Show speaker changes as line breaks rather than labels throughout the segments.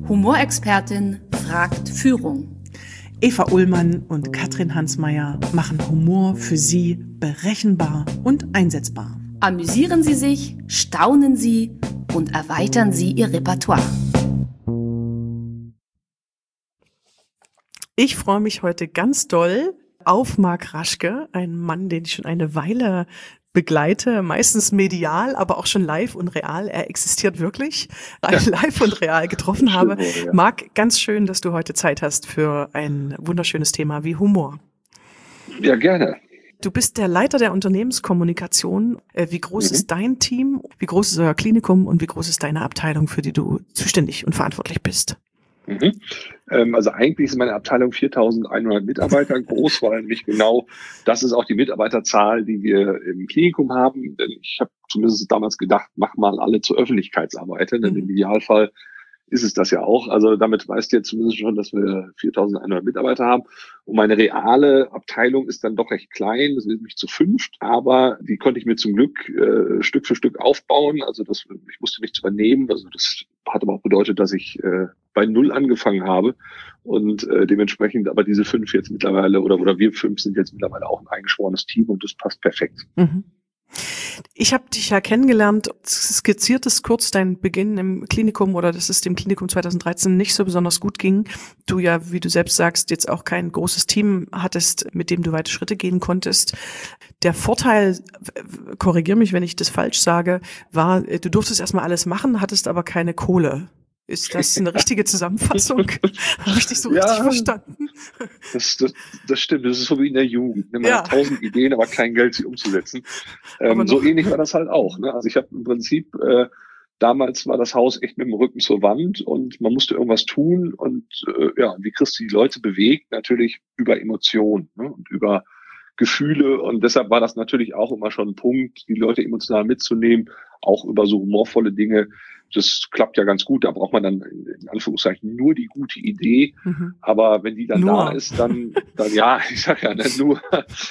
Humorexpertin fragt Führung.
Eva Ullmann und Katrin Hansmeier machen Humor für Sie berechenbar und einsetzbar.
Amüsieren Sie sich, staunen Sie und erweitern Sie Ihr Repertoire.
Ich freue mich heute ganz doll auf Marc Raschke, einen Mann, den ich schon eine Weile begleite, meistens medial, aber auch schon live und real. Er existiert wirklich, live und real getroffen habe. Ja. Marc, ganz schön, dass du heute Zeit hast für ein wunderschönes Thema wie Humor.
Ja, gerne.
Du bist der Leiter der Unternehmenskommunikation. Wie groß ist dein Team? Wie groß ist euer Klinikum? Und wie groß ist deine Abteilung, für die du zuständig und verantwortlich bist?
Also eigentlich ist meine Abteilung 4.100 Mitarbeiter groß, weil nicht genau das ist auch die Mitarbeiterzahl, die wir im Klinikum haben. Denn ich habe zumindest damals gedacht, mach mal alle zur Öffentlichkeitsarbeit, denn im Idealfall ist es das ja auch. Also damit weißt du jetzt zumindest schon, dass wir 4.100 Mitarbeiter haben. Und meine reale Abteilung ist dann doch recht klein, das ist nämlich zu 5, aber die konnte ich mir zum Glück Stück für Stück aufbauen. Also ich musste nichts übernehmen. Also das hat aber auch bedeutet, dass ich bei 0 angefangen habe und dementsprechend aber diese 5 jetzt mittlerweile oder wir 5 sind jetzt mittlerweile auch ein eingeschworenes Team und das passt perfekt.
Mhm. Ich habe dich ja kennengelernt, skizziert es kurz dein Beginn im Klinikum oder dass es dem Klinikum 2013 nicht so besonders gut ging. Du ja, wie du selbst sagst, jetzt auch kein großes Team hattest, mit dem du weite Schritte gehen konntest. Der Vorteil, korrigier mich, wenn ich das falsch sage, war, du durftest erstmal alles machen, hattest aber keine Kohle. Ist das eine richtige Zusammenfassung? Habe ich dich so richtig verstanden?
Das stimmt. Das ist so wie in der Jugend. Man hat 1000 Ideen, aber kein Geld, sie umzusetzen. So ähnlich war das halt auch. Ne? Also ich habe im Prinzip, damals war das Haus echt mit dem Rücken zur Wand und man musste irgendwas tun. Und wie kriegst du die Leute bewegt? Natürlich über Emotionen, ne? Und über Gefühle. Und deshalb war das natürlich auch immer schon ein Punkt, die Leute emotional mitzunehmen, auch über so humorvolle Dinge. Das klappt ja ganz gut. Da braucht man dann in Anführungszeichen nur die gute Idee. Aber wenn die dann da ist, dann ja, ich sag ja nicht nur.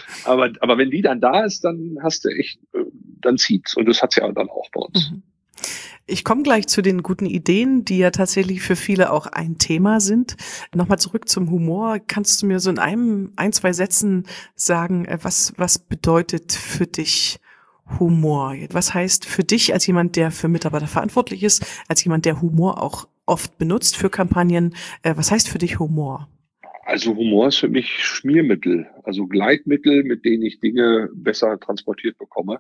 Aber wenn die dann da ist, dann hast du echt, dann zieht's. Und das hat's ja dann auch bei uns.
Ich komme gleich zu den guten Ideen, die ja tatsächlich für viele auch ein Thema sind. Nochmal zurück zum Humor. Kannst du mir so in ein, 2 Sätzen sagen, was bedeutet für dich Humor? Was heißt für dich als jemand, der für Mitarbeiter verantwortlich ist, als jemand, der Humor auch oft benutzt für Kampagnen, was heißt für dich Humor?
Also Humor ist für mich Schmiermittel, also Gleitmittel, mit denen ich Dinge besser transportiert bekomme.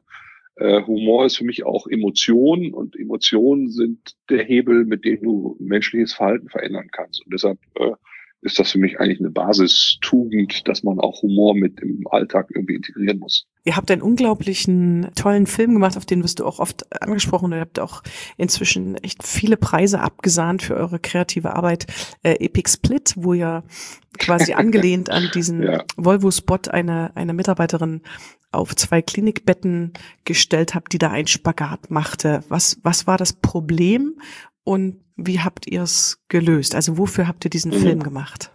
Humor ist für mich auch Emotionen und Emotionen sind der Hebel, mit dem du menschliches Verhalten verändern kannst. Und deshalb ist das für mich eigentlich eine Basistugend, dass man auch Humor mit im Alltag irgendwie integrieren muss.
Ihr habt einen unglaublichen, tollen Film gemacht, auf den wirst du auch oft angesprochen und ihr habt auch inzwischen echt viele Preise abgesahnt für eure kreative Arbeit. Epic Split, wo ihr quasi angelehnt an diesen Volvo-Spot eine Mitarbeiterin auf 2 Klinikbetten gestellt habt, die da einen Spagat machte. Was war das Problem und wie habt ihr es gelöst? Also wofür habt ihr diesen Film gemacht?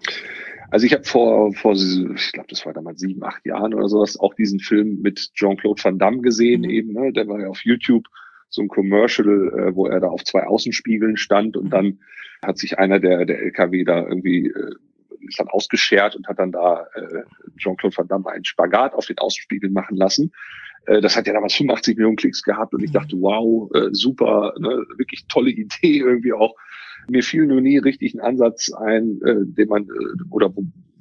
Also ich habe vor ich glaube, das war damals 7, 8 Jahren oder sowas, auch diesen Film mit Jean-Claude Van Damme gesehen eben. Ne? Der war ja auf YouTube, so ein Commercial, wo er da auf 2 Außenspiegeln stand und dann hat sich einer der LKW da irgendwie ist dann ausgeschert und hat dann da Jean-Claude Van Damme einen Spagat auf den Außenspiegeln machen lassen. Das hat ja damals 85 Millionen Klicks gehabt und ich dachte, wow, super, ne, wirklich tolle Idee irgendwie auch. Mir fiel nur nie richtig ein Ansatz ein, den man oder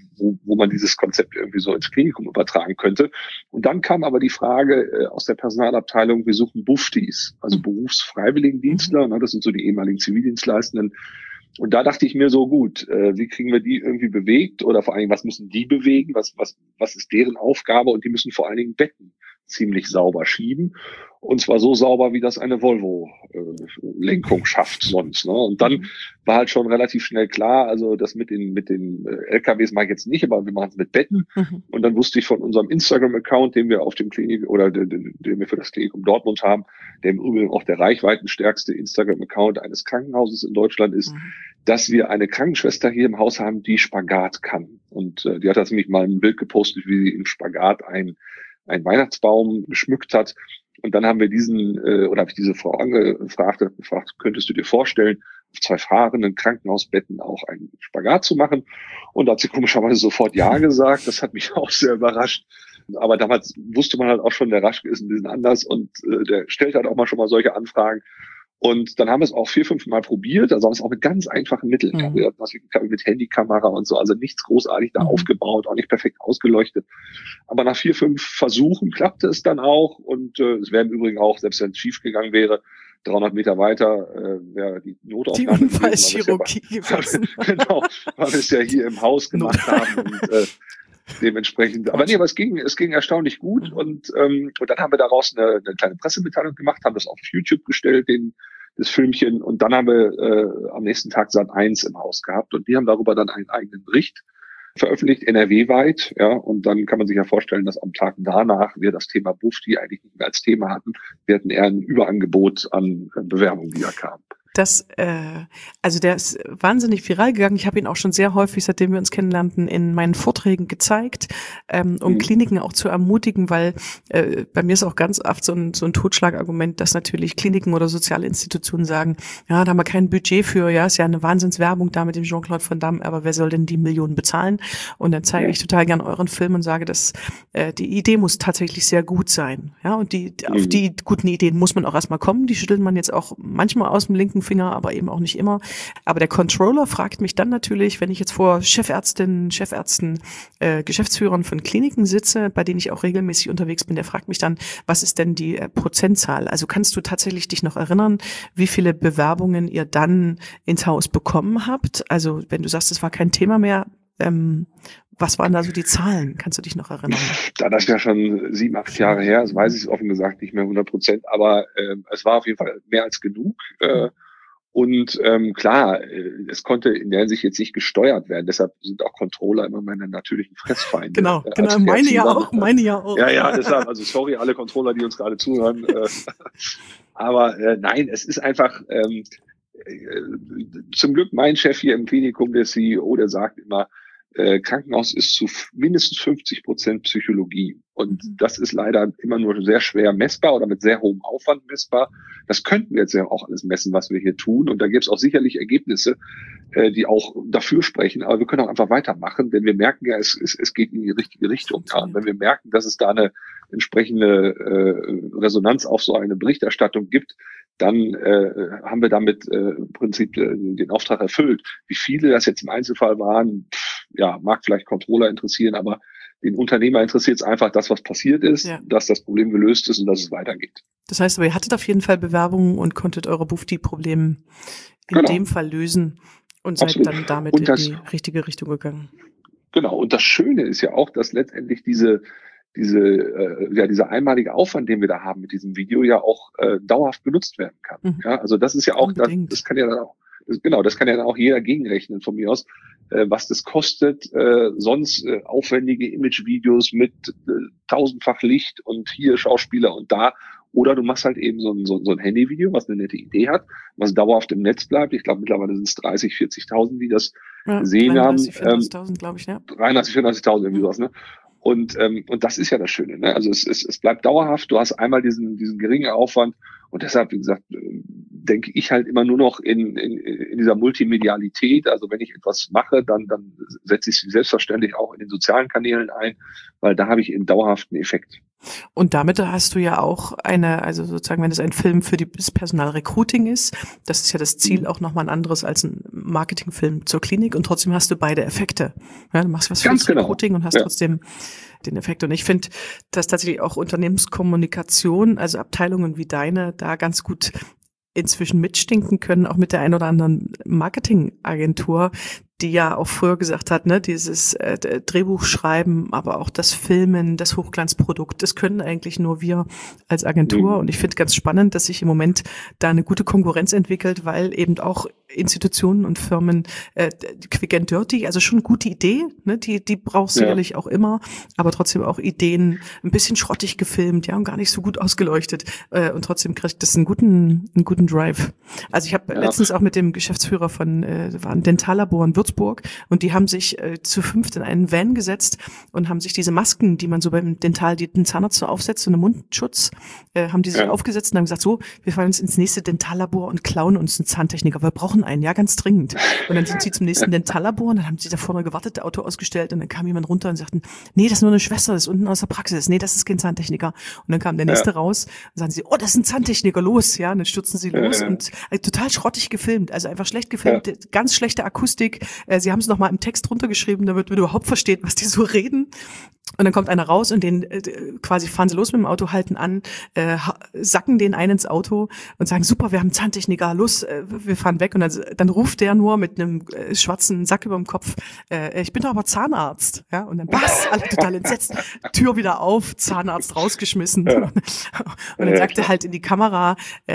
wo man dieses Konzept irgendwie so ins Klinikum übertragen könnte. Und dann kam aber die Frage aus der Personalabteilung, wir suchen Buftis, also Berufsfreiwilligendienstler, ne, das sind so die ehemaligen Zivildienstleistenden. Und da dachte ich mir so, gut, wie kriegen wir die irgendwie bewegt oder vor allen Dingen, was müssen die bewegen, was ist deren Aufgabe und die müssen vor allen Dingen Betten ziemlich sauber schieben und zwar so sauber, wie das eine Volvo-Lenkung schafft sonst. Ne? Und dann war halt schon relativ schnell klar, also das mit den LKWs mache ich jetzt nicht, aber wir machen es mit Betten. Und dann wusste ich von unserem Instagram-Account, den wir auf dem Klinik oder den wir für das Klinikum Dortmund haben, der im Übrigen auch der reichweitenstärkste Instagram-Account eines Krankenhauses in Deutschland ist, dass wir eine Krankenschwester hier im Haus haben, die Spagat kann. Und die hat das nämlich mal ein Bild gepostet, wie sie im Spagat einen Weihnachtsbaum geschmückt hat. Und dann haben wir habe ich diese Frau gefragt, könntest du dir vorstellen, 2 fahrenden Krankenhausbetten auch einen Spagat zu machen. Und da hat sie komischerweise sofort Ja gesagt. Das hat mich auch sehr überrascht. Aber damals wusste man halt auch schon, der Raschke ist ein bisschen anders und der stellt halt auch mal schon mal solche Anfragen. Und dann haben wir es auch 4, 5 Mal probiert, also haben es auch mit ganz einfachen Mitteln. Mit Handykamera und so, also nichts großartig da aufgebaut, auch nicht perfekt ausgeleuchtet. Aber nach 4, 5 Versuchen klappte es dann auch und es wäre im Übrigen auch, selbst wenn es schief gegangen wäre, 300 Meter weiter wäre die Notaufnahme.
Die Unfallchirurgie gewesen.
Genau, weil wir es ja hier im Haus gemacht haben und dementsprechend. Aber nee, aber es ging erstaunlich gut und dann haben wir daraus eine kleine Pressemitteilung gemacht, haben das auf YouTube gestellt, das Filmchen, und dann haben wir am nächsten Tag Sat.1 im Haus gehabt und die haben darüber dann einen eigenen Bericht veröffentlicht, NRW-weit, ja, und dann kann man sich ja vorstellen, dass am Tag danach wir das Thema Bufdi eigentlich nicht mehr als Thema hatten. Wir hatten eher ein Überangebot an Bewerbungen, die da kamen.
Also der ist wahnsinnig viral gegangen. Ich habe ihn auch schon sehr häufig, seitdem wir uns kennenlernten, in meinen Vorträgen gezeigt, um Kliniken auch zu ermutigen, weil bei mir ist auch ganz oft so ein Totschlagargument, dass natürlich Kliniken oder soziale Institutionen sagen, ja, da haben wir kein Budget für, ja, ist ja eine Wahnsinnswerbung da mit dem Jean-Claude Van Damme, aber wer soll denn die Millionen bezahlen? Und dann zeige ich total gern euren Film und sage, dass die Idee muss tatsächlich sehr gut sein. Ja, und auf die guten Ideen muss man auch erstmal kommen. Die schüttelt man jetzt auch manchmal aus dem linken Finger, aber eben auch nicht immer. Aber der Controller fragt mich dann natürlich, wenn ich jetzt vor Chefärzten, Geschäftsführern von Kliniken sitze, bei denen ich auch regelmäßig unterwegs bin, der fragt mich dann, was ist denn die Prozentzahl? Also kannst du tatsächlich dich noch erinnern, wie viele Bewerbungen ihr dann ins Haus bekommen habt? Also wenn du sagst, es war kein Thema mehr, was waren da so die Zahlen? Kannst du dich noch erinnern?
Da das ja schon 7, 8 Jahre her ist, weiß ich es offen gesagt nicht mehr 100%, aber es war auf jeden Fall mehr als genug. Und klar, es konnte in der Hinsicht jetzt nicht gesteuert werden. Deshalb sind auch Controller immer meine natürlichen Fressfeinde.
Genau, meine ja auch.
Ja, deshalb, also sorry, alle Controller, die uns gerade zuhören. Aber nein, es ist einfach zum Glück mein Chef hier im Klinikum, der CEO, der sagt immer, Krankenhaus ist zu mindestens 50% Psychologie. Und das ist leider immer nur sehr schwer messbar oder mit sehr hohem Aufwand messbar. Das könnten wir jetzt ja auch alles messen, was wir hier tun. Und da gibt es auch sicherlich Ergebnisse, die auch dafür sprechen. Aber wir können auch einfach weitermachen, denn wir merken ja, es geht in die richtige Richtung. Ja. Und wenn wir merken, dass es da eine entsprechende Resonanz auf so eine Berichterstattung gibt, dann haben wir damit im Prinzip den Auftrag erfüllt. Wie viele das jetzt im Einzelfall waren, mag vielleicht Controller interessieren, aber den Unternehmer interessiert es einfach, dass was passiert ist, dass das Problem gelöst ist und dass es weitergeht.
Das heißt aber, ihr hattet auf jeden Fall Bewerbungen und konntet eure Bufdi-Probleme in dem Fall lösen und seid dann damit in die richtige Richtung gegangen.
Genau, und das Schöne ist ja auch, dass letztendlich dieser einmalige Aufwand, den wir da haben mit diesem Video, ja auch dauerhaft benutzt werden kann. Ja, also das ist ja auch, das kann ja dann auch, das kann ja dann auch jeder gegenrechnen von mir aus, was das kostet, sonst aufwendige Imagevideos mit 1000-fach Licht und hier Schauspieler und da. Oder du machst halt eben so ein Handyvideo, was eine nette Idee hat, was dauerhaft im Netz bleibt. Ich glaube, mittlerweile sind es 30.000, 40.000, die das gesehen 33, haben.
34.000, glaube ich, ja.
33, 34.000, irgendwie sowas, ne? Und das ist ja das Schöne, ne? Also es bleibt dauerhaft, du hast einmal diesen geringen Aufwand und deshalb, wie gesagt, denke ich halt immer nur noch in dieser Multimedialität. Also wenn ich etwas mache, dann setze ich es selbstverständlich auch in den sozialen Kanälen ein, weil da habe ich eben dauerhaften Effekt.
Und damit hast du ja auch also sozusagen, wenn es ein Film für das Personalrecruiting ist, das ist ja das Ziel auch nochmal ein anderes als ein Marketingfilm zur Klinik und trotzdem hast du beide Effekte. Ja, du machst was für das Recruiting und hast trotzdem den Effekt. Und ich finde, dass tatsächlich auch Unternehmenskommunikation, also Abteilungen wie deine, da ganz gut inzwischen mitstinken können, auch mit der ein oder anderen Marketingagentur, die ja auch früher gesagt hat, ne, dieses Drehbuch schreiben, aber auch das Filmen, das Hochglanzprodukt, das können eigentlich nur wir als Agentur. Und ich finde ganz spannend, dass sich im Moment da eine gute Konkurrenz entwickelt, weil eben auch Institutionen und Firmen Quick and Dirty, also schon gute Idee, ne, die brauchst du sicherlich auch immer, aber trotzdem auch Ideen, ein bisschen schrottig gefilmt, ja, und gar nicht so gut ausgeleuchtet und trotzdem kriegt das einen guten Drive. Also ich habe letztens auch mit dem Geschäftsführer von war ein Dentallabor in Würzburg und die haben sich zu 5 in einen Van gesetzt und haben sich diese Masken, die man so beim den Zahnarzt so aufsetzt, so einen Mundschutz, haben die sich aufgesetzt und haben gesagt, so, wir fahren uns ins nächste Dentallabor und klauen uns einen Zahntechniker. Wir brauchen brauchen einen, ja, ganz dringend. Und dann sind sie zum nächsten Dentallabor und dann haben sie da vorne gewartet, Auto ausgestellt und dann kam jemand runter und sagten, nee, das ist nur eine Schwester, das ist unten aus der Praxis, nee, das ist kein Zahntechniker. Und dann kam der nächste raus und sagen sie, oh, das ist ein Zahntechniker, los, ja, und dann stürzen sie los und total schrottig gefilmt, also einfach schlecht gefilmt, ganz schlechte Akustik. Sie haben es nochmal im Text runtergeschrieben, damit man überhaupt versteht, was die so reden. Und dann kommt einer raus und den quasi fahren sie los mit dem Auto, halten an, sacken den einen ins Auto und sagen, super, wir haben einen Zahntechniker, los, wir fahren weg. Und dann ruft der nur mit einem schwarzen Sack über dem Kopf, ich bin doch aber Zahnarzt. Ja, und dann was? Alle total entsetzt, Tür wieder auf, Zahnarzt rausgeschmissen. Ja. Und dann sagt er halt in die Kamera,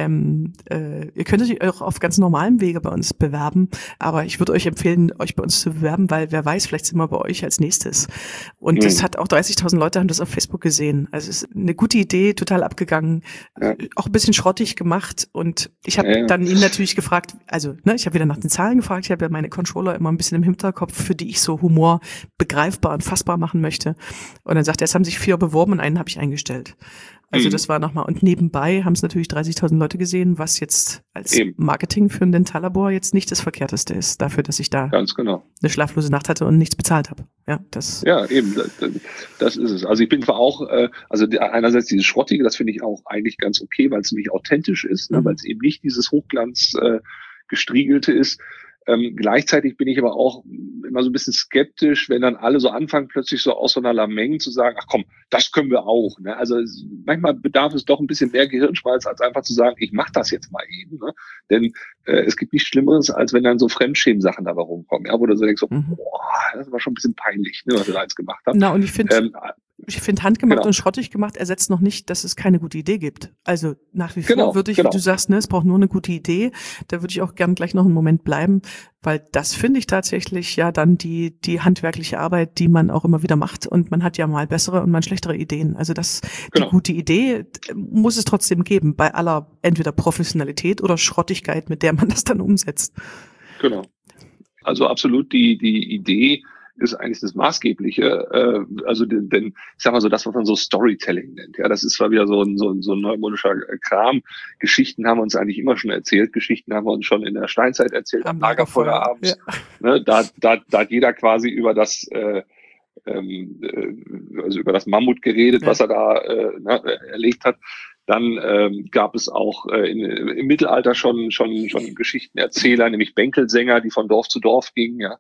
ihr könnt euch auch auf ganz normalem Wege bei uns bewerben, aber ich würde euch empfehlen, euch bei uns zu bewerben, weil wer weiß, vielleicht sind wir bei euch als nächstes. Und das hat auch 30.000 Leute haben das auf Facebook gesehen. Also es ist eine gute Idee, total abgegangen, auch ein bisschen schrottig gemacht. Und ich habe dann ihn natürlich gefragt, also ich habe wieder nach den Zahlen gefragt, ich habe ja meine Controller immer ein bisschen im Hinterkopf, für die ich so Humor begreifbar und fassbar machen möchte. Und dann sagt er, es haben sich 4 beworben und einen habe ich eingestellt. Also das war nochmal, und nebenbei haben es natürlich 30.000 Leute gesehen, was jetzt als Marketing für ein Dentallabor jetzt nicht das Verkehrteste ist, dafür, dass ich da
ganz genau
eine schlaflose Nacht hatte und nichts bezahlt habe. Ja, das
ist es. Also ich bin zwar auch, einerseits dieses Schrottige, das finde ich auch eigentlich ganz okay, weil es nämlich authentisch ist, weil es eben nicht dieses Hochglanz gestriegelte ist. Gleichzeitig bin ich aber auch immer so ein bisschen skeptisch, wenn dann alle so anfangen, plötzlich so aus so einer Lameng zu sagen, ach komm, das können wir auch. Ne? Also manchmal bedarf es doch ein bisschen mehr Gehirnschmalz, als einfach zu sagen, ich mache das jetzt mal eben. Ne? Denn es gibt nichts Schlimmeres, als wenn dann so Fremdschämen-Sachen dabei rumkommen, ja, wo du so denkst, boah, das war schon ein bisschen peinlich, ne, was wir da jetzt gemacht haben.
Na, und ich finde handgemacht und schrottig gemacht ersetzt noch nicht, dass es keine gute Idee gibt. Also nach wie vor würde ich, wie du sagst, es braucht nur eine gute Idee. Da würde ich auch gern gleich noch einen Moment bleiben, weil das finde ich tatsächlich ja dann die handwerkliche Arbeit, die man auch immer wieder macht. Und man hat ja mal bessere und mal schlechtere Ideen. Also die gute Idee muss es trotzdem geben, bei aller entweder Professionalität oder Schrottigkeit, mit der man das dann umsetzt.
Genau. Also absolut die Idee ist eigentlich das Maßgebliche, denn ich sag mal so, das, was man so Storytelling nennt, ja, das ist zwar wieder so ein neumodischer Kram. Geschichten haben wir uns eigentlich immer schon erzählt, Geschichten haben wir uns schon in der Steinzeit erzählt, am Lagerfeuer abends, ne, da hat jeder quasi über das über das Mammut geredet, was er da erlegt hat. Dann gab es auch im Mittelalter schon Geschichtenerzähler, nämlich Bänkelsänger, die von Dorf zu Dorf gingen. Ja.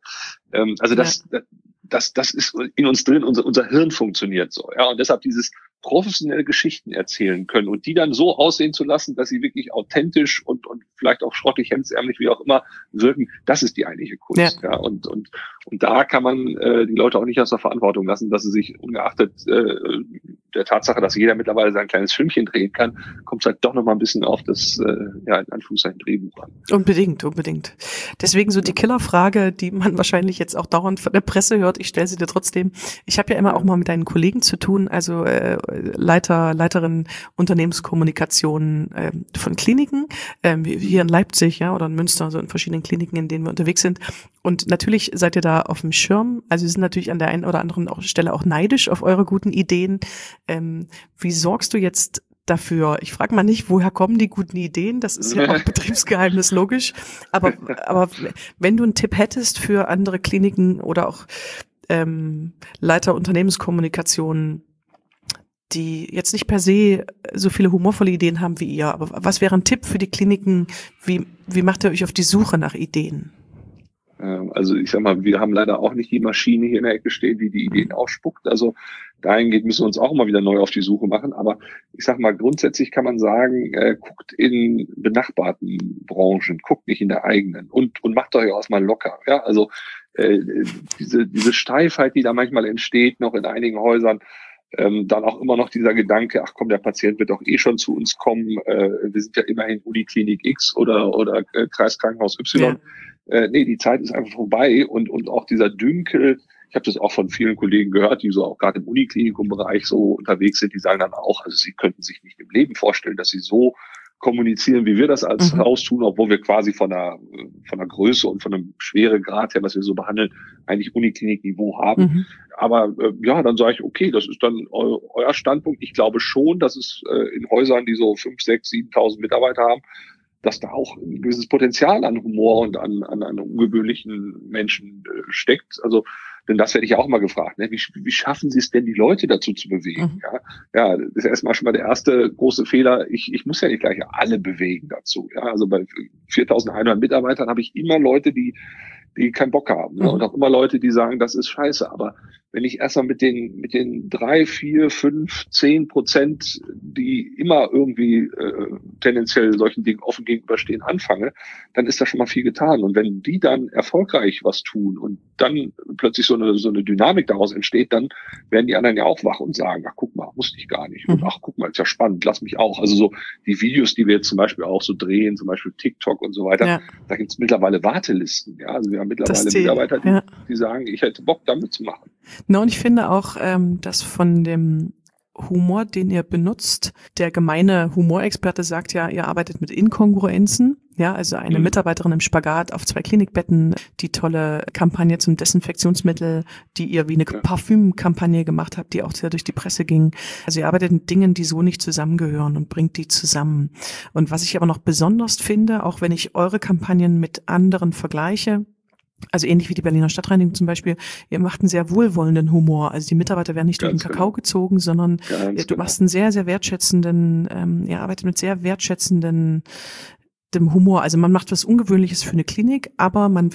Das ist in uns drin, unser Hirn funktioniert so. Ja. Und deshalb dieses professionelle Geschichten erzählen können und die dann so aussehen zu lassen, dass sie wirklich authentisch und vielleicht auch schrottig, hemdsärmlich, wie auch immer wirken, das ist die eigentliche Kunst. Ja. Und da kann man die Leute auch nicht aus der Verantwortung lassen, dass sie sich ungeachtet der Tatsache, dass jeder mittlerweile sein kleines Filmchen drehen kann, kommt es halt doch noch mal ein bisschen auf das, in Anführungszeichen, Drehbuch an.
Unbedingt. Deswegen so die Killerfrage, die man wahrscheinlich jetzt auch dauernd von der Presse hört, ich stelle sie dir trotzdem. Ich habe ja immer auch mal mit deinen Kollegen zu tun, also Leiterin Unternehmenskommunikation von Kliniken, hier in Leipzig, ja, oder in Münster, so in verschiedenen Kliniken, in denen wir unterwegs sind. Und natürlich seid ihr da auf dem Schirm. Also wir sind natürlich an der einen oder anderen Stelle auch neidisch auf eure guten Ideen. Wie sorgst du jetzt dafür? Ich frage mal nicht, woher kommen die guten Ideen? Das ist ja auch Betriebsgeheimnis, logisch. Aber wenn du einen Tipp hättest für andere Kliniken oder auch Leiter Unternehmenskommunikation, die jetzt nicht per se so viele humorvolle Ideen haben wie ihr, aber was wäre ein Tipp für die Kliniken? Wie macht ihr euch auf die Suche nach Ideen?
Also ich sag mal, wir haben leider auch nicht die Maschine hier in der Ecke stehen, die die Ideen ausspuckt. Also dahingehend müssen wir uns auch immer wieder neu auf die Suche machen. Aber ich sag mal, grundsätzlich kann man sagen, guckt in benachbarten Branchen, guckt nicht in der eigenen und macht euch auch mal locker. Ja, also diese Steifheit, die da manchmal entsteht, noch in einigen Häusern, dann auch immer noch dieser Gedanke, ach komm, der Patient wird doch eh schon zu uns kommen. Wir sind ja immerhin Uniklinik X oder Kreiskrankenhaus Y. Ja. Nee, die Zeit ist einfach vorbei und auch dieser Dünkel, ich habe das auch von vielen Kollegen gehört, die so auch gerade im Uniklinikum-Bereich so unterwegs sind, die sagen dann auch, also sie könnten sich nicht im Leben vorstellen, dass sie so kommunizieren, wie wir das als Haus tun, obwohl wir quasi von der Größe und von einem Schweregrad her, was wir so behandeln, eigentlich Uniklinik-Niveau haben. Aber dann sage ich, okay, das ist dann euer Standpunkt. Ich glaube schon, dass es in Häusern, die so 5.000, 6.000, 7.000 Mitarbeiter haben, dass da auch ein gewisses Potenzial an Humor und an ungewöhnlichen Menschen steckt. Also, denn das werde ich ja auch mal gefragt, ne? Wie schaffen Sie es denn, die Leute dazu zu bewegen? Ja, das ist erstmal schon mal der erste große Fehler. Ich muss ja nicht gleich alle bewegen dazu. Ja, also bei 4.100 Mitarbeitern habe ich immer Leute, die keinen Bock haben, ne? Und auch immer Leute, die sagen, das ist scheiße. Aber wenn ich erstmal mit den 3, 4, 5, 10%, die immer irgendwie tendenziell solchen Dingen offen gegenüberstehen, anfange, dann ist da schon mal viel getan. Und wenn die dann erfolgreich was tun und dann plötzlich so eine Dynamik daraus entsteht, dann werden die anderen ja auch wach und sagen, ach guck mal, wusste ich gar nicht. Und ach guck mal, ist ja spannend, lass mich auch. Also so die Videos, die wir jetzt zum Beispiel auch so drehen, zum Beispiel TikTok und so weiter, da gibt es mittlerweile Wartelisten. Ja, also wir haben mittlerweile Mitarbeiter, die sagen, ich hätte Bock, damit zu machen.
Na, und ich finde auch, dass von dem Humor, den ihr benutzt, der gemeine Humorexperte sagt ja, ihr arbeitet mit Inkongruenzen. Ja, also eine Mitarbeiterin im Spagat auf 2 Klinikbetten, die tolle Kampagne zum Desinfektionsmittel, die ihr wie eine Parfümkampagne gemacht habt, die auch sehr durch die Presse ging. Also ihr arbeitet mit Dingen, die so nicht zusammengehören und bringt die zusammen. Und was ich aber noch besonders finde, auch wenn ich eure Kampagnen mit anderen vergleiche, also ähnlich wie die Berliner Stadtreinigung zum Beispiel, ihr macht einen sehr wohlwollenden Humor. Also die Mitarbeiter werden nicht durch den Kakao gezogen, sondern du machst einen sehr, sehr wertschätzenden, ihr arbeitet mit sehr wertschätzenden dem Humor. Also man macht was Ungewöhnliches für eine Klinik, aber man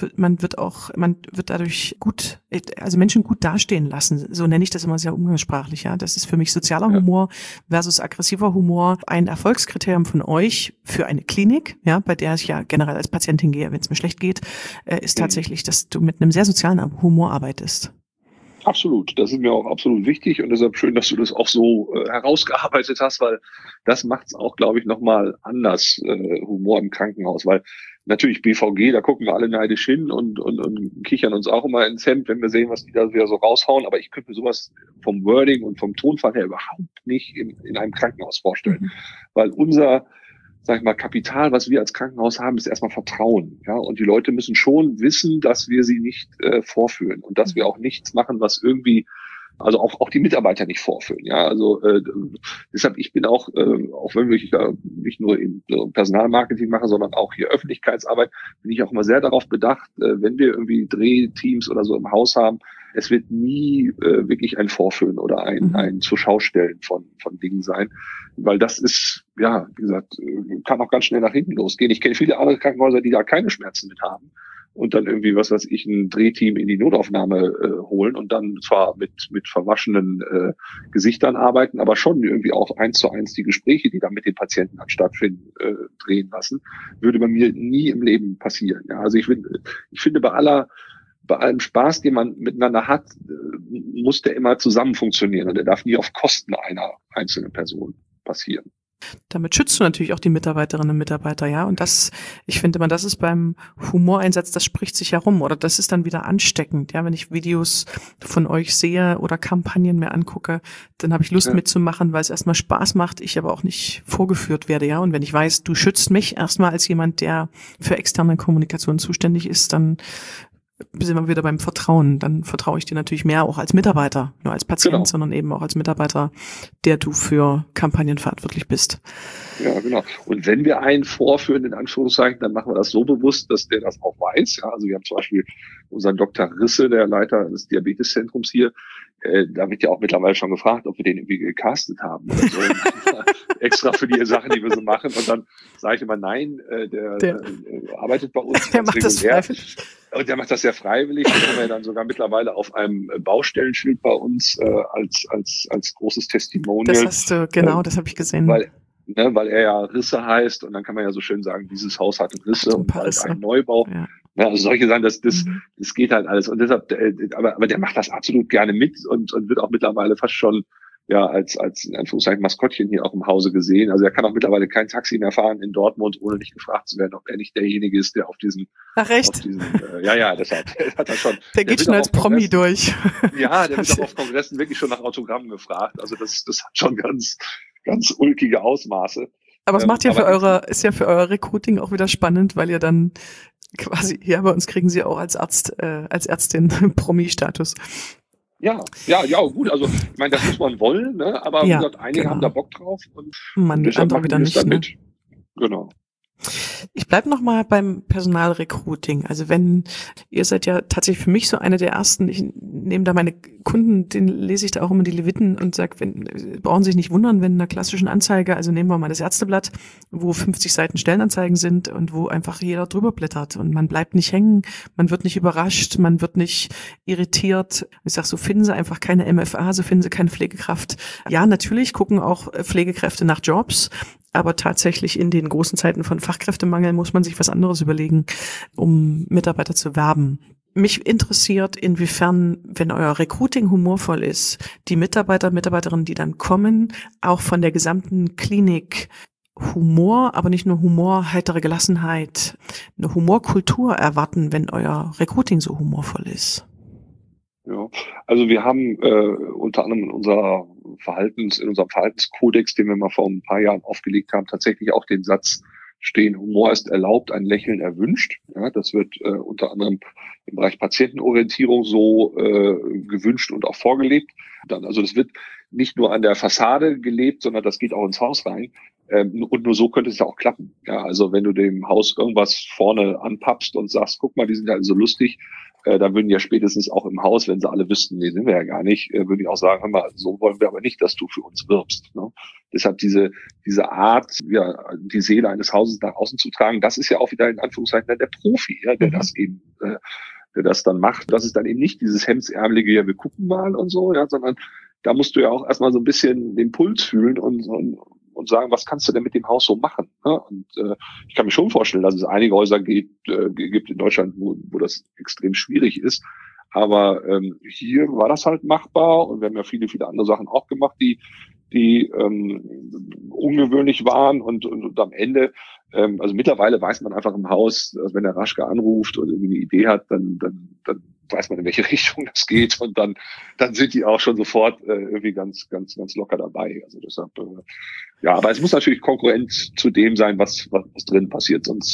wird dadurch gut, also Menschen gut dastehen lassen. So nenne ich das immer sehr umgangssprachlich, ja. Das ist für mich sozialer Humor versus aggressiver Humor. Ein Erfolgskriterium von euch für eine Klinik, ja, bei der ich ja generell als Patientin gehe, wenn es mir schlecht geht, ist tatsächlich, dass du mit einem sehr sozialen Humor arbeitest.
Absolut, das ist mir auch absolut wichtig und deshalb schön, dass du das auch so herausgearbeitet hast, weil das macht es auch, glaube ich, nochmal anders, Humor im Krankenhaus, weil natürlich BVG, da gucken wir alle neidisch hin und kichern uns auch immer ins Hemd, wenn wir sehen, was die da wieder so raushauen, aber ich könnte mir sowas vom Wording und vom Tonfall her überhaupt nicht in einem Krankenhaus vorstellen, weil unser, sag ich mal, Kapital, was wir als Krankenhaus haben, ist erstmal Vertrauen. Ja, und die Leute müssen schon wissen, dass wir sie nicht vorführen und dass wir auch nichts machen, was irgendwie, also auch die Mitarbeiter nicht vorführen. Ja, also deshalb, ich bin auch wenn ich nicht nur im Personalmarketing mache, sondern auch hier Öffentlichkeitsarbeit, bin ich auch immer sehr darauf bedacht, wenn wir irgendwie Drehteams oder so im Haus haben, es wird nie wirklich ein Vorführen oder ein Zurschaustellen von Dingen sein, weil das ist, ja, wie gesagt, kann auch ganz schnell nach hinten losgehen. Ich kenne viele andere Krankenhäuser, die da keine Schmerzen mit haben und dann irgendwie, was weiß ich, ein Drehteam in die Notaufnahme holen und dann zwar mit verwaschenen Gesichtern arbeiten, aber schon irgendwie auch 1:1 die Gespräche, die da mit den Patienten dann stattfinden, drehen lassen, würde bei mir nie im Leben passieren. Ja, also ich finde, bei allem Spaß, den man miteinander hat, muss der immer zusammen funktionieren und der darf nie auf Kosten einer einzelnen Person passieren.
Damit schützt du natürlich auch die Mitarbeiterinnen und Mitarbeiter, ja. Und ich finde, das ist beim Humoreinsatz, das spricht sich herum oder das ist dann wieder ansteckend, ja. Wenn ich Videos von euch sehe oder Kampagnen mir angucke, dann habe ich Lust mitzumachen, weil es erstmal Spaß macht, ich aber auch nicht vorgeführt werde, ja. Und wenn ich weiß, du schützt mich erstmal als jemand, der für externe Kommunikation zuständig ist, dann sind wir wieder beim Vertrauen. Dann vertraue ich dir natürlich mehr auch als Mitarbeiter, nur als Patient, sondern eben auch als Mitarbeiter, der du für Kampagnen verantwortlich bist.
Ja, genau. Und wenn wir einen vorführen, in Anführungszeichen, dann machen wir das so bewusst, dass der das auch weiß. Ja, also wir haben zum Beispiel unseren Dr. Risse, der Leiter des Diabeteszentrums hier, da wird ja auch mittlerweile schon gefragt, ob wir den irgendwie gecastet haben oder so. Extra für die Sachen, die wir so machen. Und dann sage ich immer, nein, der arbeitet bei uns.
Der macht das freiwillig.
Und der macht das sehr freiwillig. Den haben wir dann sogar mittlerweile auf einem Baustellenschild bei uns als großes Testimonial.
Das hast du, genau, das habe ich gesehen.
Weil er ja Risse heißt und dann kann man ja so schön sagen, dieses Haus hat Risse und bald ein Neubau. Ja. Ja, also solche Sachen, das geht halt alles. Und deshalb, aber der macht das absolut gerne mit und wird auch mittlerweile fast schon als in Anführungszeichen Maskottchen hier auch im Hause gesehen. Also er kann auch mittlerweile kein Taxi mehr fahren in Dortmund, ohne nicht gefragt zu werden, ob er nicht derjenige ist, der auf diesen.
Ach echt?
Deshalb hat er schon.
Der geht schon als Promi durch.
Ja, der wird auch auf Kongressen wirklich schon nach Autogrammen gefragt. Also das hat schon ganz ulkige Ausmaße.
Aber es macht ja ist ja für euer Recruiting auch wieder spannend, weil ihr dann quasi, ja, bei uns kriegen sie auch als Ärztin Promi-Status.
Ja, gut, also ich meine, das muss man wollen, ne? Aber wie gesagt, einige haben da Bock drauf und
die andere wieder nicht.
Damit. Genau.
Ich bleibe noch mal beim Personalrecruiting. Also ihr seid ja tatsächlich für mich so eine der ersten, ich nehme da meine Kunden, denen lese ich da auch immer die Leviten und sage, brauchen sich nicht wundern, wenn in einer klassischen Anzeige, also nehmen wir mal das Ärzteblatt, wo 50 Seiten Stellenanzeigen sind und wo einfach jeder drüber blättert und man bleibt nicht hängen, man wird nicht überrascht, man wird nicht irritiert. Ich sage, so finden sie einfach keine MFA, so finden sie keine Pflegekraft. Ja, natürlich gucken auch Pflegekräfte nach Jobs, aber tatsächlich in den großen Zeiten von Fachkräftemangel muss man sich was anderes überlegen, um Mitarbeiter zu werben. Mich interessiert, inwiefern, wenn euer Recruiting humorvoll ist, die Mitarbeiterinnen, die dann kommen, auch von der gesamten Klinik Humor, aber nicht nur Humor, heitere Gelassenheit, eine Humorkultur erwarten, wenn euer Recruiting so humorvoll ist.
Ja, also wir haben unter anderem in unserem Verhaltenskodex, den wir mal vor ein paar Jahren aufgelegt haben, tatsächlich auch den Satz stehen: Humor ist erlaubt, ein Lächeln erwünscht. Ja, das wird unter anderem im Bereich Patientenorientierung so gewünscht und auch vorgelebt. Also das wird nicht nur an der Fassade gelebt, sondern das geht auch ins Haus rein. Und nur so könnte es ja auch klappen. Ja, also wenn du dem Haus irgendwas vorne anpappst und sagst, guck mal, die sind ja alle so lustig, dann würden ja spätestens auch im Haus, wenn sie alle wüssten, nee, sind wir ja gar nicht, würde ich auch sagen, hör mal, so wollen wir aber nicht, dass du für uns wirbst. Ne? Deshalb diese Art, ja, die Seele eines Hauses nach außen zu tragen, das ist ja auch wieder in Anführungszeichen der Profi, ja, der das eben, der das dann macht. Das ist dann eben nicht dieses hemdsärmelige, ja, wir gucken mal und so, ja, sondern da musst du ja auch erstmal so ein bisschen den Puls fühlen und sagen, was kannst du denn mit dem Haus so machen? Ne? Und ich kann mir schon vorstellen, dass es einige Häuser gibt in Deutschland, wo das extrem schwierig ist. Aber hier war das halt machbar und wir haben ja viele, viele andere Sachen auch gemacht, die ungewöhnlich waren und am Ende, also mittlerweile weiß man einfach im Haus, also wenn der Raschke anruft oder irgendwie eine Idee hat, dann weiß man, in welche Richtung das geht und dann sind die auch schon sofort irgendwie ganz locker dabei. Also deshalb, ja, aber es muss natürlich konkurrent zu dem sein, was drin passiert, sonst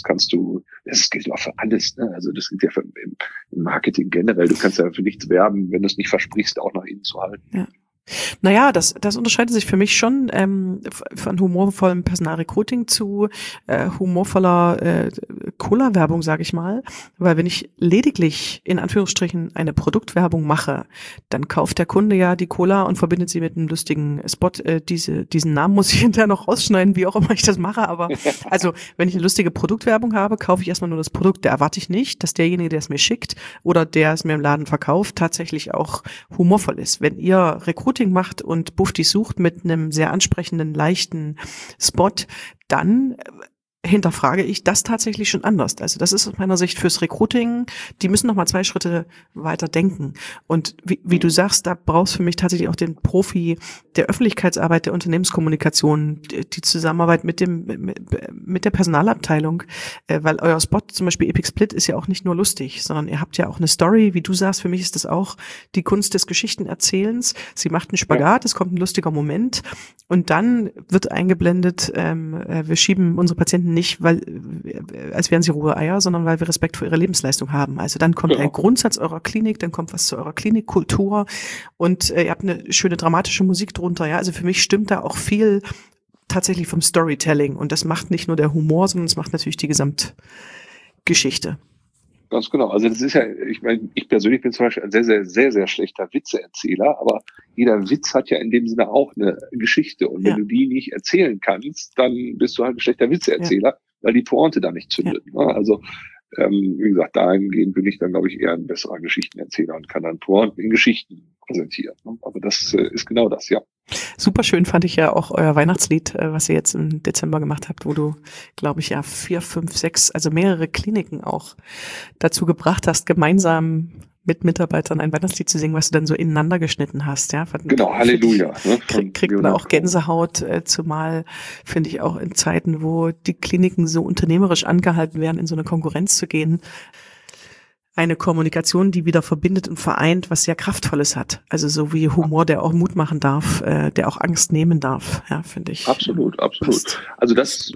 das gilt auch für alles, ne? Also das gilt ja im Marketing generell. Du kannst ja für nichts werben, wenn du es nicht versprichst, auch nach innen zu halten.
Ja. Naja, das unterscheidet sich für mich schon von humorvollem Personalrecruiting zu humorvoller Cola-Werbung, sage ich mal. Weil wenn ich lediglich in Anführungsstrichen eine Produktwerbung mache, dann kauft der Kunde ja die Cola und verbindet sie mit einem lustigen Spot. Diesen Namen muss ich hinterher noch rausschneiden, wie auch immer ich das mache. Aber also, wenn ich eine lustige Produktwerbung habe, kaufe ich erstmal nur das Produkt. Da erwarte ich nicht, dass derjenige, der es mir schickt oder der es mir im Laden verkauft, tatsächlich auch humorvoll ist. Wenn ihr Recruiting macht und Buftis sucht mit einem sehr ansprechenden, leichten Spot, dann hinterfrage ich das tatsächlich schon anders. Also das ist aus meiner Sicht fürs Recruiting, die müssen noch mal 2 Schritte weiter denken. Und wie du sagst, da brauchst für mich tatsächlich auch den Profi der Öffentlichkeitsarbeit, der Unternehmenskommunikation, die Zusammenarbeit mit der Personalabteilung, weil euer Spot, zum Beispiel Epic Split, ist ja auch nicht nur lustig, sondern ihr habt ja auch eine Story, wie du sagst, für mich ist das auch die Kunst des Geschichtenerzählens. Sie macht einen Spagat, es kommt ein lustiger Moment und dann wird eingeblendet, wir schieben unsere Patienten nicht, als wären sie rohe Eier, sondern weil wir Respekt vor ihrer Lebensleistung haben. Also dann kommt ein Grundsatz eurer Klinik, dann kommt was zu eurer Klinikkultur und ihr habt eine schöne dramatische Musik drunter. Ja, also für mich stimmt da auch viel tatsächlich vom Storytelling und das macht nicht nur der Humor, sondern es macht natürlich die Gesamtgeschichte.
Ganz genau. Also das ist ja, ich meine, ich persönlich bin zum Beispiel ein sehr, sehr, sehr, sehr schlechter Witzeerzähler, aber jeder Witz hat ja in dem Sinne auch eine Geschichte. Und wenn du die nicht erzählen kannst, dann bist du halt ein schlechter Witzeerzähler, weil die Pointe da nicht zündet. Ja. Also, wie gesagt, dahingehend bin ich dann, glaube ich, eher ein besserer Geschichtenerzähler und kann dann Pointen in Geschichten präsentieren. Aber das ist genau das, ja.
Super schön fand ich ja auch euer Weihnachtslied, was ihr jetzt im Dezember gemacht habt, wo du, glaube ich, ja 4, 5, 6, also mehrere Kliniken auch dazu gebracht hast, gemeinsam mit Mitarbeitern ein Weihnachtslied zu singen, was du dann so ineinander geschnitten hast. Ja,
genau, Halleluja.
Kriegt man auch Gänsehaut, zumal finde ich auch in Zeiten, wo die Kliniken so unternehmerisch angehalten werden, in so eine Konkurrenz zu gehen, eine Kommunikation, die wieder verbindet und vereint, was sehr Kraftvolles hat. Also so wie Humor, der auch Mut machen darf, der auch Angst nehmen darf, ja, finde ich.
Absolut. Also das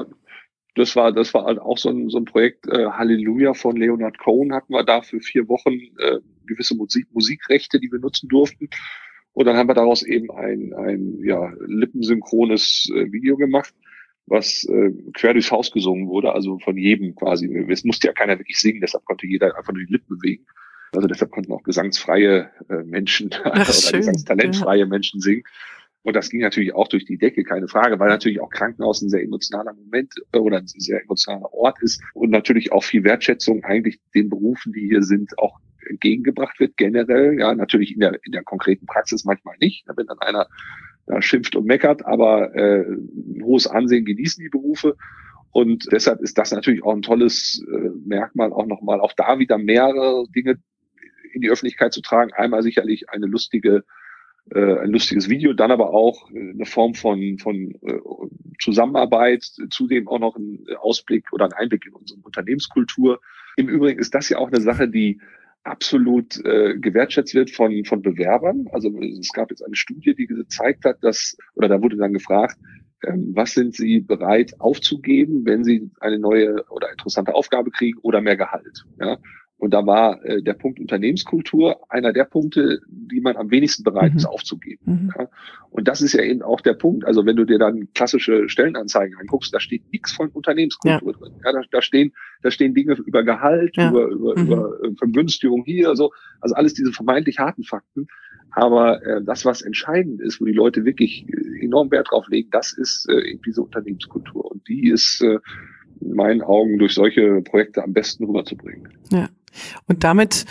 war halt auch so ein Projekt, Halleluja von Leonard Cohen hatten wir da für 4 Wochen gewisse Musikrechte, die wir nutzen durften. Und dann haben wir daraus eben ein lippensynchrones Video gemacht, was quer durchs Haus gesungen wurde, also von jedem quasi. Es musste ja keiner wirklich singen, deshalb konnte jeder einfach nur die Lippen bewegen. Also deshalb konnten auch gesangsfreie Menschen oder gesangstalentfreie Menschen singen. Und das ging natürlich auch durch die Decke, keine Frage, weil natürlich auch Krankenhaus ein sehr emotionaler Moment oder ein sehr emotionaler Ort ist und natürlich auch viel Wertschätzung eigentlich den Berufen, die hier sind, auch entgegengebracht wird generell. Ja, natürlich in der konkreten Praxis manchmal nicht, wenn dann einer da schimpft und meckert, aber ein hohes Ansehen genießen die Berufe. Und deshalb ist das natürlich auch ein tolles Merkmal, auch nochmal auch da wieder mehrere Dinge in die Öffentlichkeit zu tragen. Einmal sicherlich ein lustiges Video, dann aber auch eine Form von Zusammenarbeit, zudem auch noch ein Ausblick oder ein Einblick in unsere Unternehmenskultur. Im Übrigen ist das ja auch eine Sache, die absolut gewertschätzt wird von Bewerbern. Also es gab jetzt eine Studie, die gezeigt hat, da wurde dann gefragt, was sind Sie bereit aufzugeben, wenn Sie eine neue oder interessante Aufgabe kriegen oder mehr Gehalt? Ja? Und da war der Punkt Unternehmenskultur einer der Punkte, die man am wenigsten bereit ist aufzugeben. Ja? Und das ist ja eben auch der Punkt. Also wenn du dir dann klassische Stellenanzeigen anguckst, da steht nichts von Unternehmenskultur drin. Ja, da stehen Dinge über Gehalt, über Vergünstigung hier, so. Also alles diese vermeintlich harten Fakten. Aber das, was entscheidend ist, wo die Leute wirklich enorm Wert drauf legen, das ist eben diese Unternehmenskultur. Und die ist in meinen Augen durch solche Projekte am besten rüberzubringen.
Ja. Und damit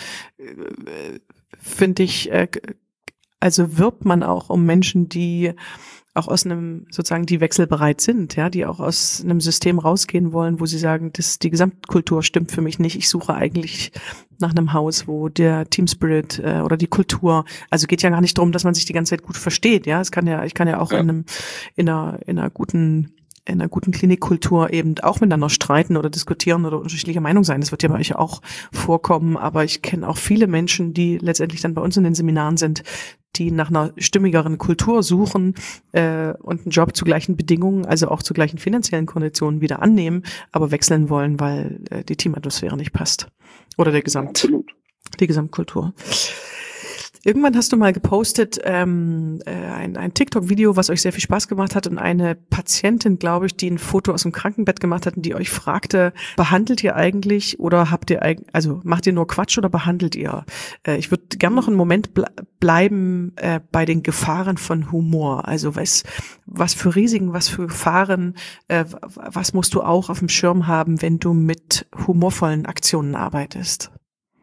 finde ich, also wirbt man auch um Menschen, die auch aus einem, sozusagen, die wechselbereit sind, ja, die auch aus einem System rausgehen wollen, wo sie sagen, die Gesamtkultur stimmt für mich nicht. Ich suche eigentlich nach einem Haus, wo der Team Spirit oder die Kultur, also geht ja gar nicht darum, dass man sich die ganze Zeit gut versteht, ja. Ich kann ja auch in einer guten Klinikkultur eben auch miteinander streiten oder diskutieren oder unterschiedlicher Meinung sein. Das wird ja bei euch auch vorkommen, aber ich kenne auch viele Menschen, die letztendlich dann bei uns in den Seminaren sind, die nach einer stimmigeren Kultur suchen und einen Job zu gleichen Bedingungen, also auch zu gleichen finanziellen Konditionen wieder annehmen, aber wechseln wollen, weil die Teamatmosphäre nicht passt. Oder die Gesamtkultur. Irgendwann hast du mal gepostet ein TikTok-Video, was euch sehr viel Spaß gemacht hat und eine Patientin, glaube ich, die ein Foto aus dem Krankenbett gemacht hat und die euch fragte, behandelt ihr eigentlich oder macht ihr nur Quatsch oder behandelt ihr? Ich würde gern noch einen Moment bleiben bei den Gefahren von Humor. Also was für Risiken, was für Gefahren, was musst du auch auf dem Schirm haben, wenn du mit humorvollen Aktionen arbeitest?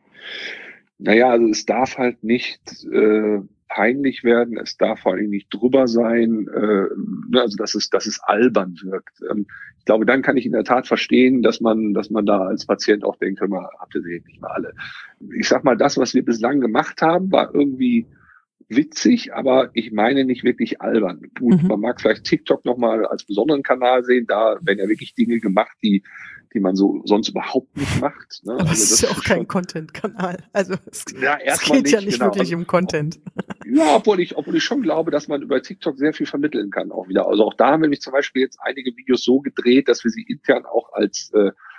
Naja, also es darf halt nicht peinlich werden, es darf vor allem nicht drüber sein, also dass es albern wirkt. Ich glaube, dann kann ich in der Tat verstehen, dass man da als Patient auch denkt, hör mal, habt ihr sie nicht mal alle. Ich sag mal, das, was wir bislang gemacht haben, war irgendwie witzig, aber ich meine nicht wirklich albern. Gut, man mag vielleicht TikTok nochmal als besonderen Kanal sehen, da werden ja wirklich Dinge gemacht, die man so sonst überhaupt nicht macht. Ne?
Aber also das ist ja auch kein Content-Kanal. Also es geht
nicht,
ja nicht wirklich um Content.
Ja, obwohl ich schon glaube, dass man über TikTok sehr viel vermitteln kann auch wieder. Also auch da haben wir nämlich zum Beispiel jetzt einige Videos so gedreht, dass wir sie intern auch als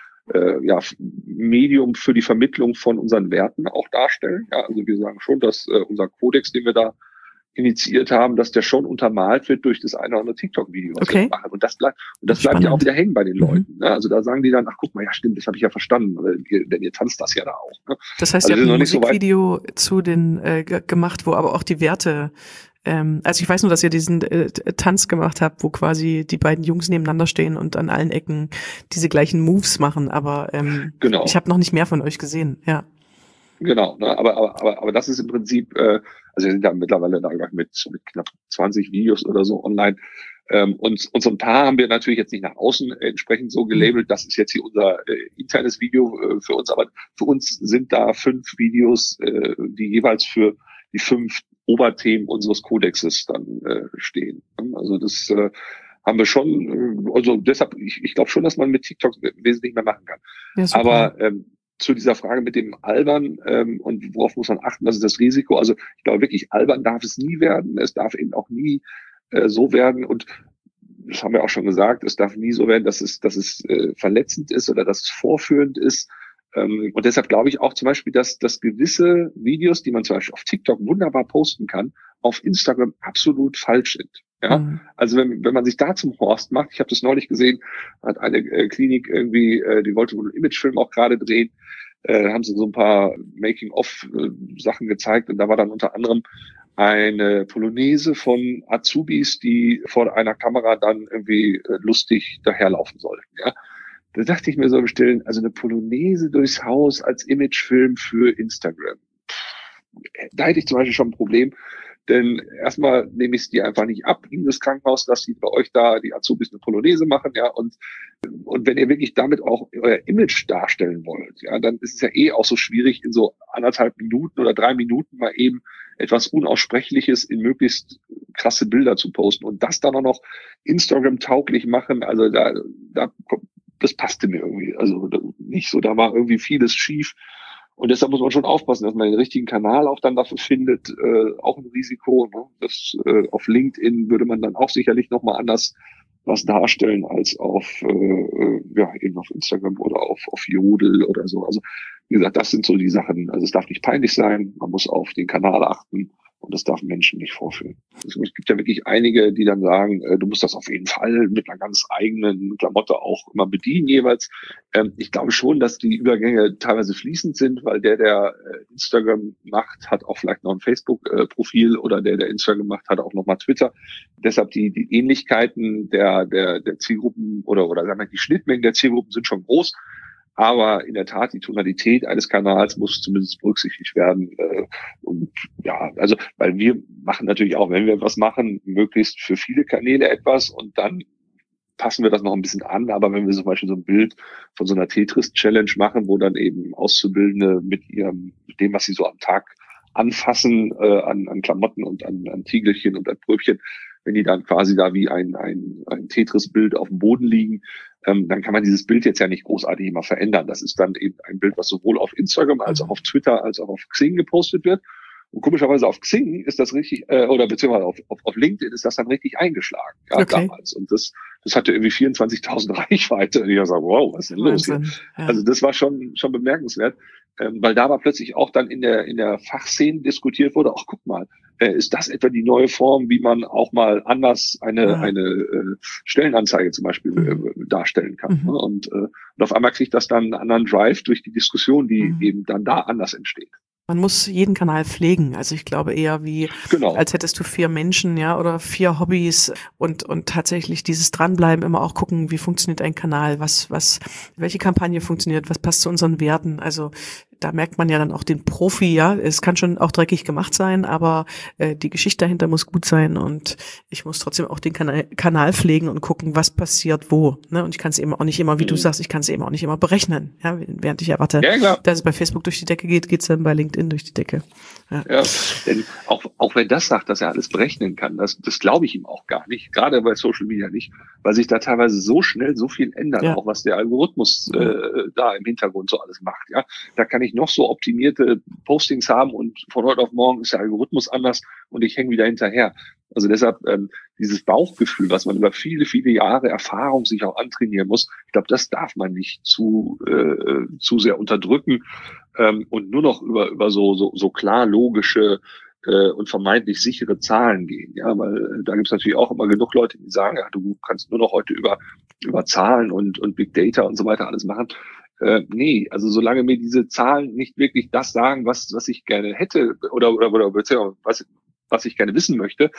Medium für die Vermittlung von unseren Werten auch darstellen. Ja, also wir sagen schon, dass unser Kodex, den wir da initiiert haben, dass der schon untermalt wird durch das eine oder andere TikTok-Video, was wir machen. Und das bleibt ja auch wieder hängen bei den Leuten. Ne? Also da sagen die dann, ach guck mal, ja stimmt, das habe ich ja verstanden, denn ihr tanzt das ja da auch. Ne?
Das heißt, ihr habt ein Musikvideo zu den gemacht, wo aber auch die Werte, also ich weiß nur, dass ihr diesen Tanz gemacht habt, wo quasi die beiden Jungs nebeneinander stehen und an allen Ecken diese gleichen Moves machen, aber genau. Ich habe noch nicht mehr von euch gesehen, ja.
Genau, ne, aber das ist im Prinzip, also wir sind ja mittlerweile da mit knapp 20 Videos oder so online. Und so ein paar haben wir natürlich jetzt nicht nach außen entsprechend so gelabelt. Das ist jetzt hier unser internes Video für uns, aber für uns sind da 5 Videos, die jeweils für die 5 Oberthemen unseres Kodexes dann stehen. Also das haben wir schon, also deshalb, ich glaube schon, dass man mit TikTok wesentlich mehr machen kann. Ja, aber zu dieser Frage mit dem Albern und worauf muss man achten, das ist das Risiko. Also ich glaube wirklich, albern darf es nie werden. Es darf eben auch nie so werden und das haben wir auch schon gesagt, es darf nie so werden, dass es verletzend ist oder dass es vorführend ist. Und deshalb glaube ich auch zum Beispiel, dass gewisse Videos, die man zum Beispiel auf TikTok wunderbar posten kann, auf Instagram absolut falsch sind. Ja,
Mhm.
also wenn man sich da zum Horst macht, ich habe das neulich gesehen, hat eine Klinik irgendwie, die wollte wohl einen Imagefilm auch gerade drehen, haben sie so ein paar Making-of-Sachen gezeigt und da war dann unter anderem eine Polonaise von Azubis, die vor einer Kamera dann irgendwie lustig daherlaufen sollten. Ja, da dachte ich mir so im Stillen, also eine Polonaise durchs Haus als Imagefilm für Instagram. Da hätte ich zum Beispiel schon ein Problem, denn erstmal nehme ich es dir einfach nicht ab in das Krankenhaus, dass sie bei euch da die Azubis eine Polonaise machen, ja, und wenn ihr wirklich damit auch euer Image darstellen wollt, ja, dann ist es ja eh auch so schwierig, in so 1,5 Minuten oder 3 Minuten mal eben etwas Unaussprechliches in möglichst krasse Bilder zu posten und das dann auch noch Instagram-tauglich machen, also das passte mir irgendwie, also nicht so, da war irgendwie vieles schief. Und deshalb muss man schon aufpassen, dass man den richtigen Kanal auch dann dafür findet, auch ein Risiko. Ne? Das auf LinkedIn würde man dann auch sicherlich nochmal anders was darstellen als auf eben auf Instagram oder auf Jodel oder so. Also wie gesagt, das sind so die Sachen. Also es darf nicht peinlich sein, man muss auf den Kanal achten und das darf Menschen nicht vorführen. Es gibt ja wirklich einige, die dann sagen, du musst das auf jeden Fall mit einer ganz eigenen Klamotte auch immer bedienen jeweils. Ich glaube schon, dass die Übergänge teilweise fließend sind, weil der Instagram macht, hat auch vielleicht noch ein Facebook-Profil oder der Instagram macht, hat auch noch mal Twitter. Deshalb die Ähnlichkeiten der Zielgruppen oder sagen wir, die Schnittmengen der Zielgruppen sind schon groß. Aber in der Tat, die Tonalität eines Kanals muss zumindest berücksichtigt werden. Und ja, also, weil wir machen natürlich auch, wenn wir was machen, möglichst für viele Kanäle etwas und dann passen wir das noch ein bisschen an. Aber wenn wir zum Beispiel so ein Bild von so einer Tetris-Challenge machen, wo dann eben Auszubildende mit dem, was sie so am Tag anfassen, an Klamotten und an Tiegelchen und an Pröbchen, wenn die dann quasi da wie ein Tetris-Bild auf dem Boden liegen, dann kann man dieses Bild jetzt ja nicht großartig immer verändern. Das ist dann eben ein Bild, was sowohl auf Instagram als auch auf Twitter als auch auf Xing gepostet wird. Und komischerweise auf Xing ist das richtig, oder beziehungsweise auf LinkedIn ist das dann richtig eingeschlagen, ja,
Okay.
damals. Und das hatte irgendwie 24.000 Reichweite. Und ich sage, wow, was ist denn los hier?
Ja.
Also das war schon bemerkenswert, weil da war plötzlich auch dann in der Fachszene diskutiert wurde, ach guck mal, ist das etwa die neue Form, wie man auch mal anders eine Stellenanzeige zum Beispiel darstellen kann. Ne? Und auf einmal kriegt das dann einen anderen Drive durch die Diskussion, die eben dann da anders entsteht.
Man muss jeden Kanal pflegen. Also ich glaube eher
Genau.
als hättest du 4 Menschen, ja, oder 4 Hobbys und tatsächlich dieses Dranbleiben, immer auch gucken, wie funktioniert ein Kanal, welche Kampagne funktioniert, was passt zu unseren Werten. Also da merkt man ja dann auch den Profi, ja. Es kann schon auch dreckig gemacht sein, aber die Geschichte dahinter muss gut sein und ich muss trotzdem auch den Kanal pflegen und gucken, was passiert wo. Ne? Und ich kann es eben auch nicht immer, wie du sagst, ich kann es eben auch nicht immer berechnen, ja, während ich erwarte, dass es bei Facebook durch die Decke geht, geht's dann bei LinkedIn durch die Decke.
Ja, denn auch wenn das sagt, dass er alles berechnen kann, das glaube ich ihm auch gar nicht, gerade bei Social Media nicht, weil sich da teilweise so schnell so viel ändert, auch was der Algorithmus da im Hintergrund so alles macht. Ja, da kann ich noch so optimierte Postings haben und von heute auf morgen ist der Algorithmus anders und ich hänge wieder hinterher. Also deshalb dieses Bauchgefühl, was man über viele, viele Jahre Erfahrung sich auch antrainieren muss, ich glaube, das darf man nicht zu sehr unterdrücken und nur noch über so klar logische und vermeintlich sichere Zahlen gehen. Ja, weil da gibt es natürlich auch immer genug Leute, die sagen, ja, du kannst nur noch heute über Zahlen und Big Data und so weiter alles machen. Nee, also solange mir diese Zahlen nicht wirklich das sagen, was ich gerne hätte oder was ich gerne wissen möchte,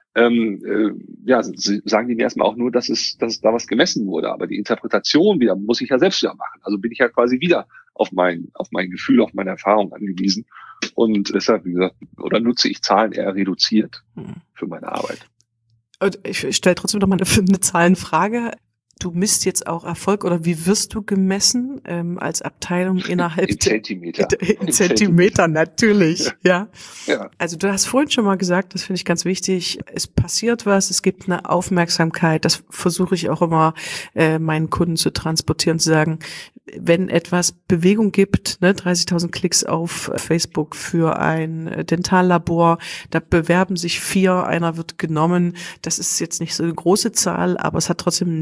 sagen die mir erstmal auch nur, dass da was gemessen wurde. Aber die Interpretation wieder muss ich ja selbst wieder machen. Also bin ich ja quasi wieder auf mein Gefühl, auf meine Erfahrung angewiesen. Und deshalb, wie gesagt, oder nutze ich Zahlen eher reduziert für meine Arbeit.
Ich stelle trotzdem noch mal eine Zahlenfrage. Du misst jetzt auch Erfolg oder wie wirst du gemessen als Abteilung innerhalb
in Zentimeter.
In Zentimeter, natürlich, ja.
Ja.
Also du hast vorhin schon mal gesagt, das finde ich ganz wichtig, es passiert was, es gibt eine Aufmerksamkeit, das versuche ich auch immer meinen Kunden zu transportieren, zu sagen, wenn etwas Bewegung gibt, ne, 30.000 Klicks auf Facebook für ein Dentallabor, da bewerben sich 4, einer wird genommen, das ist jetzt nicht so eine große Zahl, aber es hat trotzdem einen Nebeneffekt,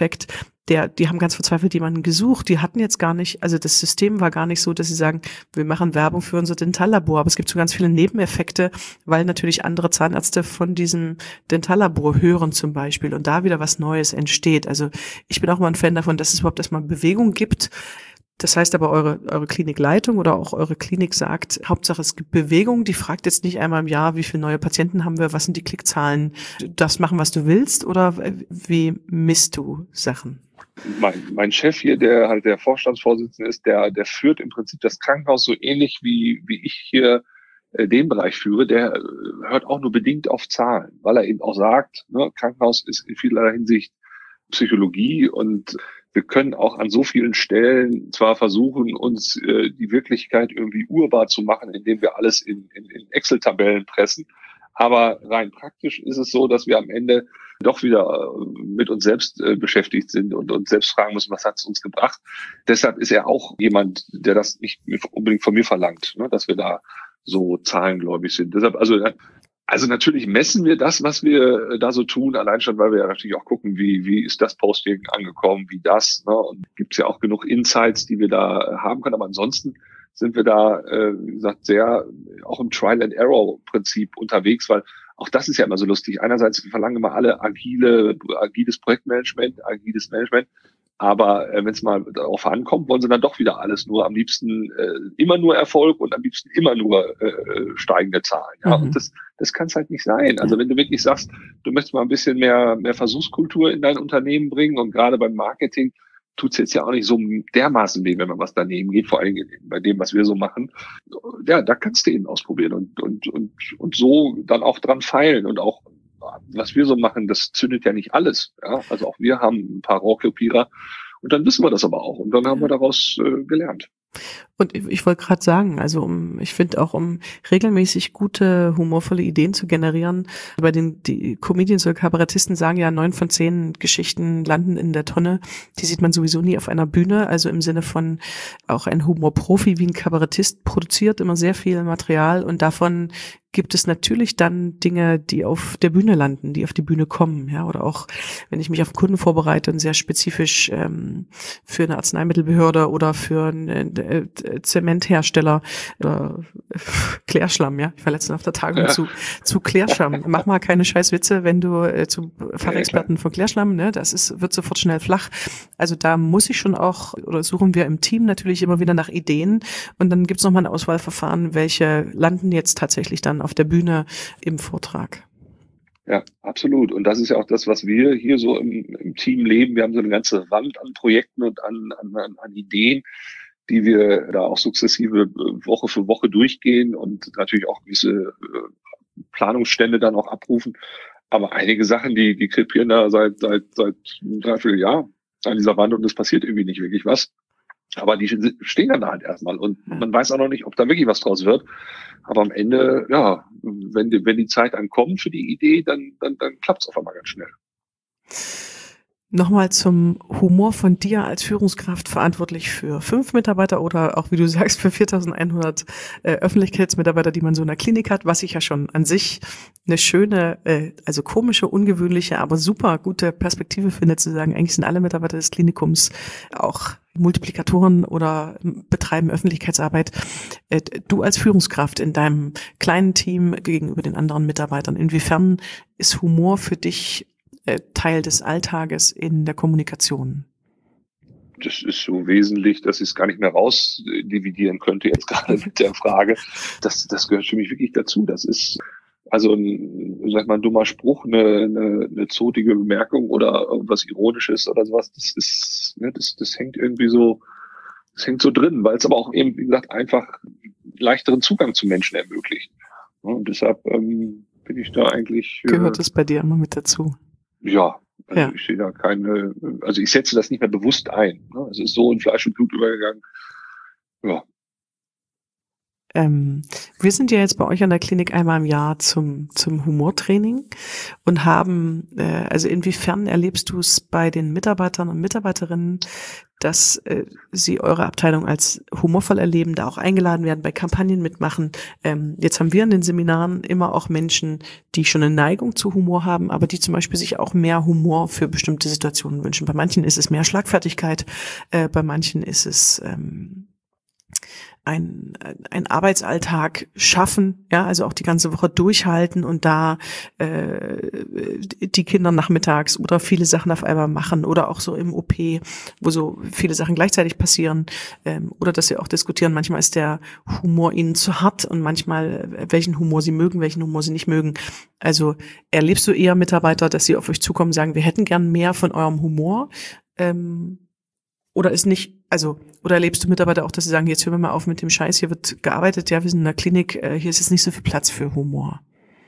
Nebeneffekt, die haben ganz verzweifelt jemanden gesucht. Die hatten jetzt gar nicht, also das System war gar nicht so, dass sie sagen, wir machen Werbung für unser Dentallabor. Aber es gibt so ganz viele Nebeneffekte, weil natürlich andere Zahnärzte von diesem Dentallabor hören zum Beispiel und da wieder was Neues entsteht. Also ich bin auch mal ein Fan davon, dass es überhaupt erstmal Bewegung gibt. Das heißt aber, eure Klinikleitung oder auch eure Klinik sagt, Hauptsache es gibt Bewegung. Die fragt jetzt nicht einmal im Jahr, wie viele neue Patienten haben wir, was sind die Klickzahlen, das machen, was du willst, oder wie misst du Sachen?
Mein Chef hier, der halt der Vorstandsvorsitzende ist, der führt im Prinzip das Krankenhaus so ähnlich wie ich hier den Bereich führe. Der hört auch nur bedingt auf Zahlen, weil er eben auch sagt, ne, Krankenhaus ist in vielerlei Hinsicht Psychologie und wir können auch an so vielen Stellen zwar versuchen, uns die Wirklichkeit irgendwie urbar zu machen, indem wir alles in Excel-Tabellen pressen, aber rein praktisch ist es so, dass wir am Ende doch wieder mit uns selbst beschäftigt sind und uns selbst fragen müssen, was hat es uns gebracht. Deshalb ist er auch jemand, der das nicht unbedingt von mir verlangt, ne, dass wir da so zahlengläubig sind. Deshalb, also natürlich messen wir das, was wir da so tun, allein schon, weil wir ja natürlich auch gucken, wie ist das Posting angekommen, wie das, ne? Und gibt's ja auch genug Insights, die wir da haben können. Aber ansonsten sind wir da, wie gesagt, sehr auch im Trial-and-Error-Prinzip unterwegs, weil auch das ist ja immer so lustig. Einerseits verlangen immer alle agiles Projektmanagement, agiles Management. Aber wenn es mal darauf ankommt, wollen sie dann doch wieder alles nur am liebsten immer nur Erfolg und am liebsten immer nur steigende Zahlen. Ja, und das kann es halt nicht sein. Also wenn du wirklich sagst, du möchtest mal ein bisschen mehr Versuchskultur in dein Unternehmen bringen und gerade beim Marketing tut's jetzt ja auch nicht so dermaßen weh, wenn man was daneben geht, vor allem bei dem, was wir so machen. Ja, da kannst du eben ausprobieren und so dann auch dran feilen und auch was wir so machen, das zündet ja nicht alles. Ja? Also auch wir haben ein paar Rohrkrepierer und dann wissen wir das aber auch und dann haben wir daraus gelernt.
Und ich wollte gerade sagen, also ich finde auch, um regelmäßig gute, humorvolle Ideen zu generieren, bei die Comedians oder Kabarettisten sagen ja, 9 von 10 Geschichten landen in der Tonne. Die sieht man sowieso nie auf einer Bühne, also im Sinne von auch ein Humorprofi wie ein Kabarettist produziert immer sehr viel Material und davon gibt es natürlich dann Dinge, die auf der Bühne landen, die auf die Bühne kommen, ja, oder auch, wenn ich mich auf einen Kunden vorbereite und sehr spezifisch für eine Arzneimittelbehörde oder für einen Zementhersteller oder Klärschlamm, ja, ich war letztens auf der Tagung zu Klärschlamm. Mach mal keine scheiß Witze, wenn du zu Fachexperten von Klärschlamm, ne, wird sofort schnell flach. Also da muss ich schon auch, oder suchen wir im Team natürlich immer wieder nach Ideen und dann gibt's nochmal ein Auswahlverfahren, welche landen jetzt tatsächlich dann auf der Bühne im Vortrag.
Ja, absolut. Und das ist ja auch das, was wir hier so im Team leben. Wir haben so eine ganze Wand an Projekten und an Ideen, die wir da auch sukzessive Woche für Woche durchgehen und natürlich auch gewisse Planungsstände dann auch abrufen. Aber einige Sachen, die krepieren da seit einem Dreivierteljahr an dieser Wand und es passiert irgendwie nicht wirklich was. Aber die stehen dann da halt erstmal und man weiß auch noch nicht, ob da wirklich was draus wird. Aber am Ende, ja, wenn die Zeit dann kommt für die Idee, dann klappt es auf einmal ganz schnell.
Nochmal zum Humor von dir als Führungskraft, verantwortlich für 5 Mitarbeiter oder auch, wie du sagst, für 4.100 Öffentlichkeitsmitarbeiter, die man so in der Klinik hat, was ich ja schon an sich eine schöne, also komische, ungewöhnliche, aber super gute Perspektive finde, zu sagen, eigentlich sind alle Mitarbeiter des Klinikums auch Multiplikatoren oder betreiben Öffentlichkeitsarbeit. Du als Führungskraft in deinem kleinen Team gegenüber den anderen Mitarbeitern, inwiefern ist Humor für dich Teil des Alltages in der Kommunikation?
Das ist so wesentlich, dass ich es gar nicht mehr rausdividieren könnte jetzt gerade mit der Frage. Das gehört für mich wirklich dazu. Das ist also ein dummer Spruch, eine zotige Bemerkung oder irgendwas Ironisches oder sowas. Das ist, ne, das hängt irgendwie so, das hängt so drin, weil es aber auch eben, wie gesagt, einfach leichteren Zugang zu Menschen ermöglicht. Und deshalb bin ich da eigentlich.
Gehört es bei dir immer mit dazu?
Ja, also ich sehe da also ich setze das nicht mehr bewusst ein. Ne? Es ist so in Fleisch und Blut übergegangen. Ja.
Wir sind ja jetzt bei euch an der Klinik einmal im Jahr zum Humortraining und haben, also inwiefern erlebst du es bei den Mitarbeitern und Mitarbeiterinnen, dass sie eure Abteilung als humorvoll erleben, da auch eingeladen werden, bei Kampagnen mitmachen. Jetzt haben wir in den Seminaren immer auch Menschen, die schon eine Neigung zu Humor haben, aber die zum Beispiel sich auch mehr Humor für bestimmte Situationen wünschen. Bei manchen ist es mehr Schlagfertigkeit, bei manchen ist es ein Arbeitsalltag schaffen, ja, also auch die ganze Woche durchhalten und da die Kinder nachmittags oder viele Sachen auf einmal machen oder auch so im OP, wo so viele Sachen gleichzeitig passieren, oder dass wir auch diskutieren, manchmal ist der Humor ihnen zu hart und manchmal welchen Humor sie mögen, welchen Humor sie nicht mögen. Also erlebst du eher Mitarbeiter, dass sie auf euch zukommen und sagen, wir hätten gern mehr von eurem Humor, oder ist nicht, also, oder erlebst du Mitarbeiter auch, dass sie sagen, jetzt hören wir mal auf mit dem Scheiß, hier wird gearbeitet, ja, wir sind in der Klinik, hier ist jetzt nicht so viel Platz für Humor?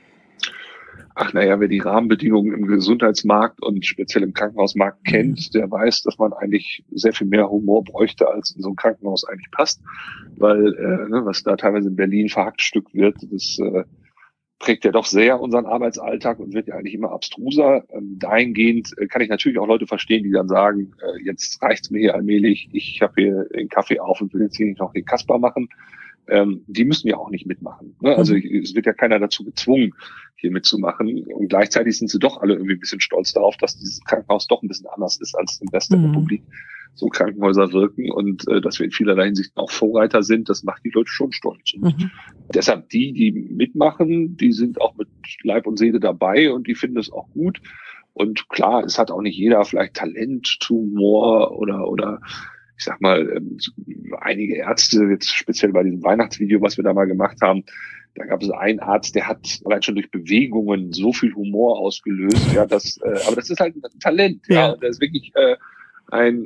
Ach naja, wer die Rahmenbedingungen im Gesundheitsmarkt und speziell im Krankenhausmarkt kennt, der weiß, dass man eigentlich sehr viel mehr Humor bräuchte, als in so ein Krankenhaus eigentlich passt. Weil was da teilweise in Berlin verhackstückt wird, das prägt ja doch sehr unseren Arbeitsalltag und wird ja eigentlich immer abstruser. Dahingehend kann ich natürlich auch Leute verstehen, die dann sagen, jetzt reicht's mir hier allmählich, ich habe hier den Kaffee auf und will jetzt hier nicht noch den Kasper machen. Die müssen ja auch nicht mitmachen. Ne? Also es wird ja keiner dazu gezwungen, hier mitzumachen. Und gleichzeitig sind sie doch alle irgendwie ein bisschen stolz darauf, dass dieses Krankenhaus doch ein bisschen anders ist als im Rest der Republik. So Krankenhäuser wirken und dass wir in vielerlei Hinsicht auch Vorreiter sind, das macht die Leute schon stolz. Und deshalb die mitmachen, die sind auch mit Leib und Seele dabei und die finden es auch gut. Und klar, es hat auch nicht jeder vielleicht Talent, Humor oder ich sag mal, einige Ärzte, jetzt speziell bei diesem Weihnachtsvideo, was wir da mal gemacht haben, da gab es einen Arzt, der hat allein schon durch Bewegungen so viel Humor ausgelöst, ja, aber das ist halt ein Talent, ja, und der ist wirklich ein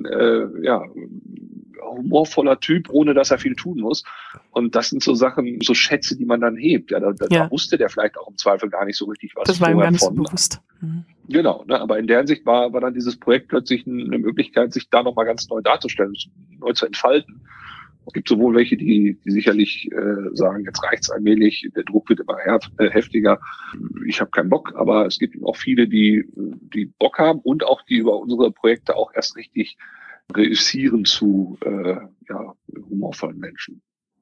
humorvoller Typ, ohne dass er viel tun muss. Und das sind so Sachen, so Schätze, die man dann hebt. Ja, da wusste der vielleicht auch im Zweifel gar nicht so richtig was.
Das war ihm gar nicht so bewusst.
Genau, ne, aber in der Hinsicht war dann dieses Projekt plötzlich eine Möglichkeit, sich da nochmal ganz neu darzustellen, neu zu entfalten. Es gibt sowohl welche, die sicherlich sagen, jetzt reicht's allmählich, der Druck wird immer heftiger, ich habe keinen Bock, aber es gibt auch viele, die Bock haben und auch die über unsere Projekte auch erst richtig reüssieren zu humorvollen Menschen.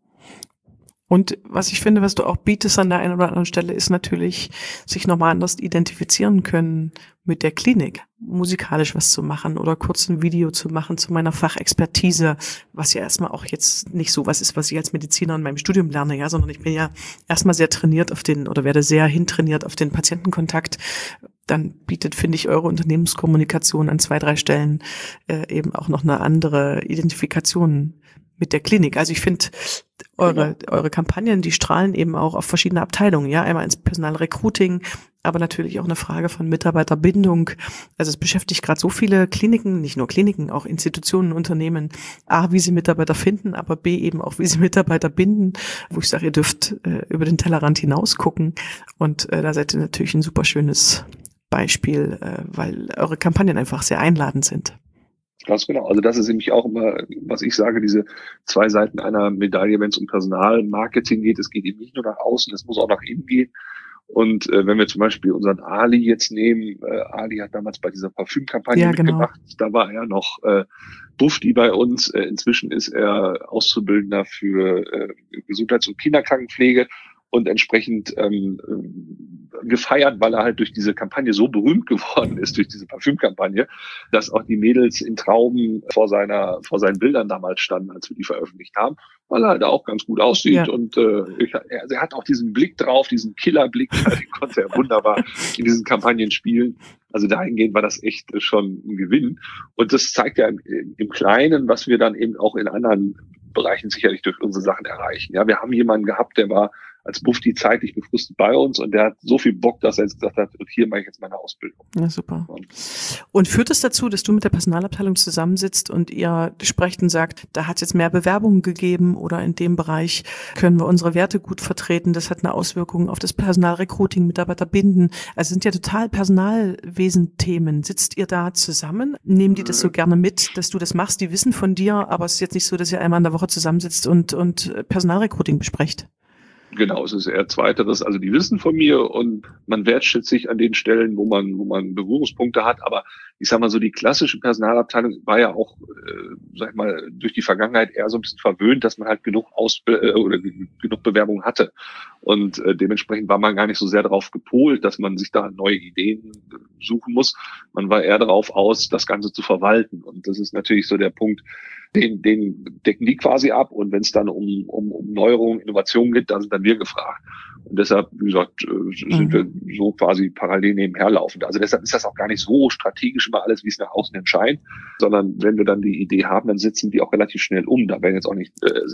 Und was ich finde, was du auch bietest an der einen oder anderen Stelle, ist natürlich, sich nochmal anders identifizieren können mit der Klinik, musikalisch was zu machen oder kurz ein Video zu machen zu meiner Fachexpertise, was ja erstmal auch jetzt nicht so was ist, was ich als Mediziner in meinem Studium lerne, ja, sondern ich bin ja erstmal sehr trainiert werde sehr hintrainiert auf den Patientenkontakt. Dann bietet, finde ich, eure Unternehmenskommunikation an 2, 3 Stellen eben auch noch eine andere Identifikation mit der Klinik. Also ich finde, eure Kampagnen, die strahlen eben auch auf verschiedene Abteilungen, ja, einmal ins Personalrecruiting, aber natürlich auch eine Frage von Mitarbeiterbindung. Also es beschäftigt gerade so viele Kliniken, nicht nur Kliniken, auch Institutionen, Unternehmen, A, wie sie Mitarbeiter finden, aber B, eben auch, wie sie Mitarbeiter binden, wo ich sage, ihr dürft über den Tellerrand hinaus gucken und da seid ihr natürlich ein super schönes Beispiel, weil eure Kampagnen einfach sehr einladend sind.
Ganz genau. Also das ist nämlich auch immer, was ich sage, diese 2 Seiten einer Medaille, wenn es um Personalmarketing geht. Es geht eben nicht nur nach außen, es muss auch nach innen gehen. Und wenn wir zum Beispiel unseren Ali jetzt nehmen, Ali hat damals bei dieser Parfümkampagne mitgemacht. Da war er noch Bufti bei uns. Inzwischen ist er Auszubildender für Gesundheits- und Kinderkrankenpflege und entsprechend gefeiert, weil er halt durch diese Kampagne so berühmt geworden ist, durch diese Parfümkampagne, dass auch die Mädels in Trauben vor seinen Bildern damals standen, als wir die veröffentlicht haben, weil er halt auch ganz gut aussieht und er hat auch diesen Blick drauf, diesen Killerblick, den konnte er wunderbar in diesen Kampagnen spielen. Also dahingehend war das echt schon ein Gewinn. Und das zeigt ja im Kleinen, was wir dann eben auch in anderen Bereichen sicherlich durch unsere Sachen erreichen. Ja, wir haben jemanden gehabt, der war als Mufti zeitlich befristet bei uns und der hat so viel Bock, dass er jetzt gesagt hat, hier mache ich jetzt meine Ausbildung.
Ja, super. Und führt es dazu, dass du mit der Personalabteilung zusammensitzt und ihr sprecht und sagt, da hat es jetzt mehr Bewerbungen gegeben oder in dem Bereich können wir unsere Werte gut vertreten, das hat eine Auswirkung auf das Personalrecruiting, Mitarbeiter binden. Also sind ja total Personalwesen-Themen. Sitzt ihr da zusammen? Nehmen die das so gerne mit, dass du das machst? Die wissen von dir, aber es ist jetzt nicht so, dass ihr einmal in der Woche zusammensitzt und Personalrecruiting besprecht.
Genau, es ist eher Zweiteres. Also die wissen von mir und man wertschätzt sich an den Stellen, wo man Berührungspunkte hat. Aber ich sag mal so, die klassische Personalabteilung war ja auch, sag ich mal, durch die Vergangenheit eher so ein bisschen verwöhnt, dass man halt genug Bewerbungen hatte. Und dementsprechend war man gar nicht so sehr darauf gepolt, dass man sich da neue Ideen suchen muss. Man war eher darauf aus, das Ganze zu verwalten. Und das ist natürlich so der Punkt, den decken die quasi ab. Und wenn es dann um Neuerungen, Innovationen geht, da sind dann wir gefragt. Und deshalb, wie gesagt, sind wir so quasi parallel nebenher laufend. Also deshalb ist das auch gar nicht so strategisch immer alles, wie es nach außen erscheint, sondern wenn wir dann die Idee haben, dann setzen die auch relativ schnell um. Da werden jetzt auch nicht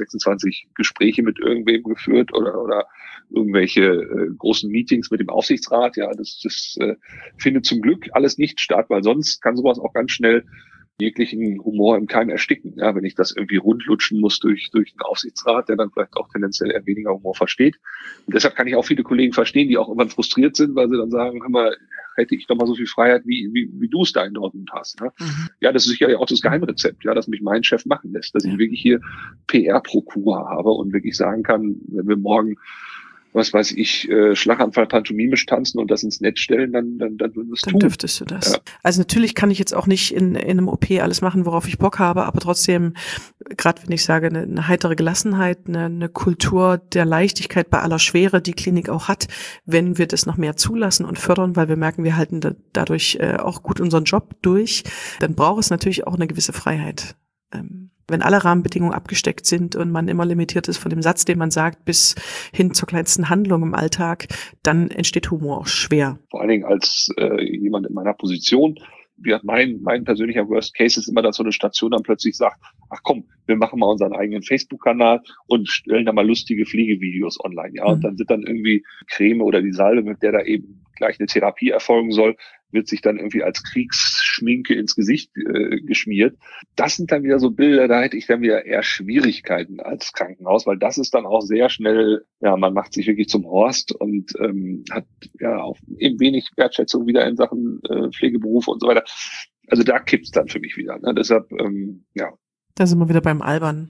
26 Gespräche mit irgendwem geführt oder irgendwelche großen Meetings mit dem Aufsichtsrat. Ja, das findet zum Glück alles nicht statt, weil sonst kann sowas auch ganz schnell jeglichen Humor im Keim ersticken. Ja, wenn ich das irgendwie rundlutschen muss durch den Aufsichtsrat, der dann vielleicht auch tendenziell eher weniger Humor versteht. Und deshalb kann ich auch viele Kollegen verstehen, die auch irgendwann frustriert sind, weil sie dann sagen, hör mal, hätte ich doch mal so viel Freiheit, wie du es da in Dortmund hast. Ne? Ja, das ist sicherlich auch das Geheimrezept, ja, dass mich mein Chef machen lässt, dass ich wirklich hier PR-Prokura habe und wirklich sagen kann, wenn wir morgen was weiß ich, Schlaganfall pantomimisch tanzen und das ins Netz stellen, dann würden wir es tun.
Dann dürftest du das.
Ja.
Also natürlich kann ich jetzt auch nicht in einem OP alles machen, worauf ich Bock habe, aber trotzdem, gerade wenn ich sage, eine heitere Gelassenheit, eine Kultur der Leichtigkeit bei aller Schwere, die Klinik auch hat, wenn wir das noch mehr zulassen und fördern, weil wir merken, wir halten dadurch auch gut unseren Job durch, dann braucht es natürlich auch eine gewisse Freiheit. Wenn alle Rahmenbedingungen abgesteckt sind und man immer limitiert ist von dem Satz, den man sagt, bis hin zur kleinsten Handlung im Alltag, dann entsteht Humor auch schwer.
Vor allen Dingen als jemand in meiner Position, wie mein persönlicher Worst Case ist immer, dass so eine Station dann plötzlich sagt, ach komm, wir machen mal unseren eigenen Facebook-Kanal und stellen da mal lustige Pflegevideos online. Ja, und dann wird dann irgendwie Creme oder die Salbe, mit der da eben gleich eine Therapie erfolgen soll, wird sich dann irgendwie als Kriegsschminke ins Gesicht geschmiert. Das sind dann wieder so Bilder, da hätte ich dann wieder eher Schwierigkeiten als Krankenhaus, weil das ist dann auch sehr schnell, ja, man macht sich wirklich zum Horst und hat ja auch eben wenig Wertschätzung wieder in Sachen Pflegeberufe und so weiter. Also da kippt's dann für mich wieder. Ne? Deshalb, ja.
Da sind wir wieder beim Albern.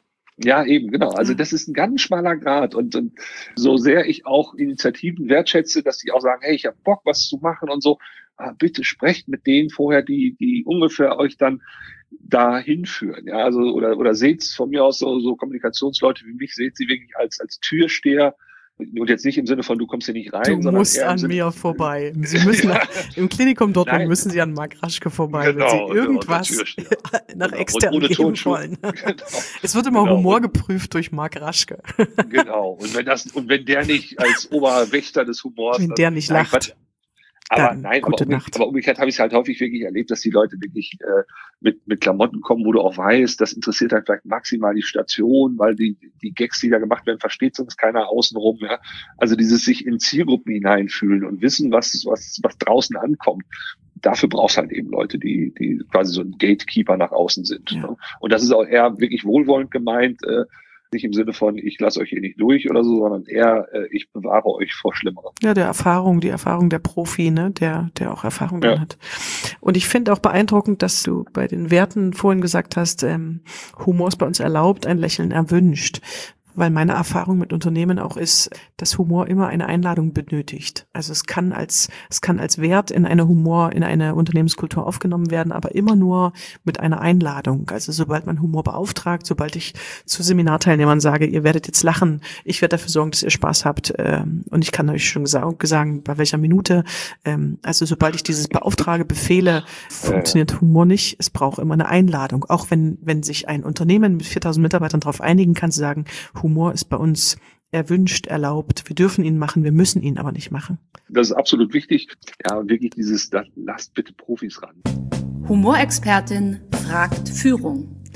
Ja, eben, genau. Also das ist ein ganz schmaler Grat und so sehr ich auch Initiativen wertschätze, dass die auch sagen, hey, ich habe Bock, was zu machen und so, bitte sprecht mit denen vorher, die ungefähr euch dann da hinführen. Ja, also oder seht von mir aus so Kommunikationsleute wie mich, seht sie wirklich als Türsteher. Und jetzt nicht im Sinne von, du kommst hier nicht rein,
du
sondern
musst an mir vorbei. Sie müssen im Klinikum Dortmund müssen Sie an Marc Raschke vorbei,
genau,
wenn Sie irgendwas nach extern geben wollen.
Genau.
Es wird immer Humor geprüft durch Marc Raschke.
Genau. Und wenn der nicht als Oberwächter des Humors,
wenn der nicht lacht.
Aber umgekehrt habe ich es halt häufig wirklich erlebt, dass die Leute wirklich mit Klamotten kommen, wo du auch weißt, das interessiert halt vielleicht maximal die Station, weil die Gags, die da gemacht werden, versteht sonst keiner außenrum. Ja? Also dieses sich in Zielgruppen hineinfühlen und wissen, was draußen ankommt. Dafür brauchst halt eben Leute, die quasi so ein Gatekeeper nach außen sind. Ja. Ne? Und das ist auch eher wirklich wohlwollend gemeint, nicht im Sinne von, ich lasse euch hier nicht durch oder so, sondern eher, ich bewahre euch vor Schlimmerem.
Ja, die Erfahrung der Profi, ne, der auch Erfahrung dann hat. Und ich finde auch beeindruckend, dass du bei den Werten vorhin gesagt hast, Humor ist bei uns erlaubt, ein Lächeln erwünscht. Weil meine Erfahrung mit Unternehmen auch ist, dass Humor immer eine Einladung benötigt. Also es kann als Wert in eine Unternehmenskultur aufgenommen werden, aber immer nur mit einer Einladung. Also sobald man Humor beauftragt, sobald ich zu Seminarteilnehmern sage, ihr werdet jetzt lachen, ich werde dafür sorgen, dass ihr Spaß habt, und ich kann euch schon sagen, bei welcher Minute, also sobald ich dieses beauftrage, befehle, funktioniert Humor nicht. Es braucht immer eine Einladung. Auch wenn sich ein Unternehmen mit 4000 Mitarbeitern darauf einigen kann, zu sagen, Humor ist bei uns erwünscht, erlaubt. Wir dürfen ihn machen, wir müssen ihn aber nicht machen.
Das ist absolut wichtig. Ja, wirklich lasst bitte Profis ran.
Humorexpertin fragt Führung.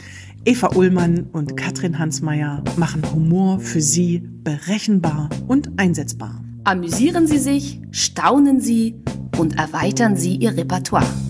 Eva Ullmann und Katrin Hansmeier machen Humor für Sie berechenbar und einsetzbar.
Amüsieren Sie sich, staunen Sie und erweitern Sie Ihr Repertoire.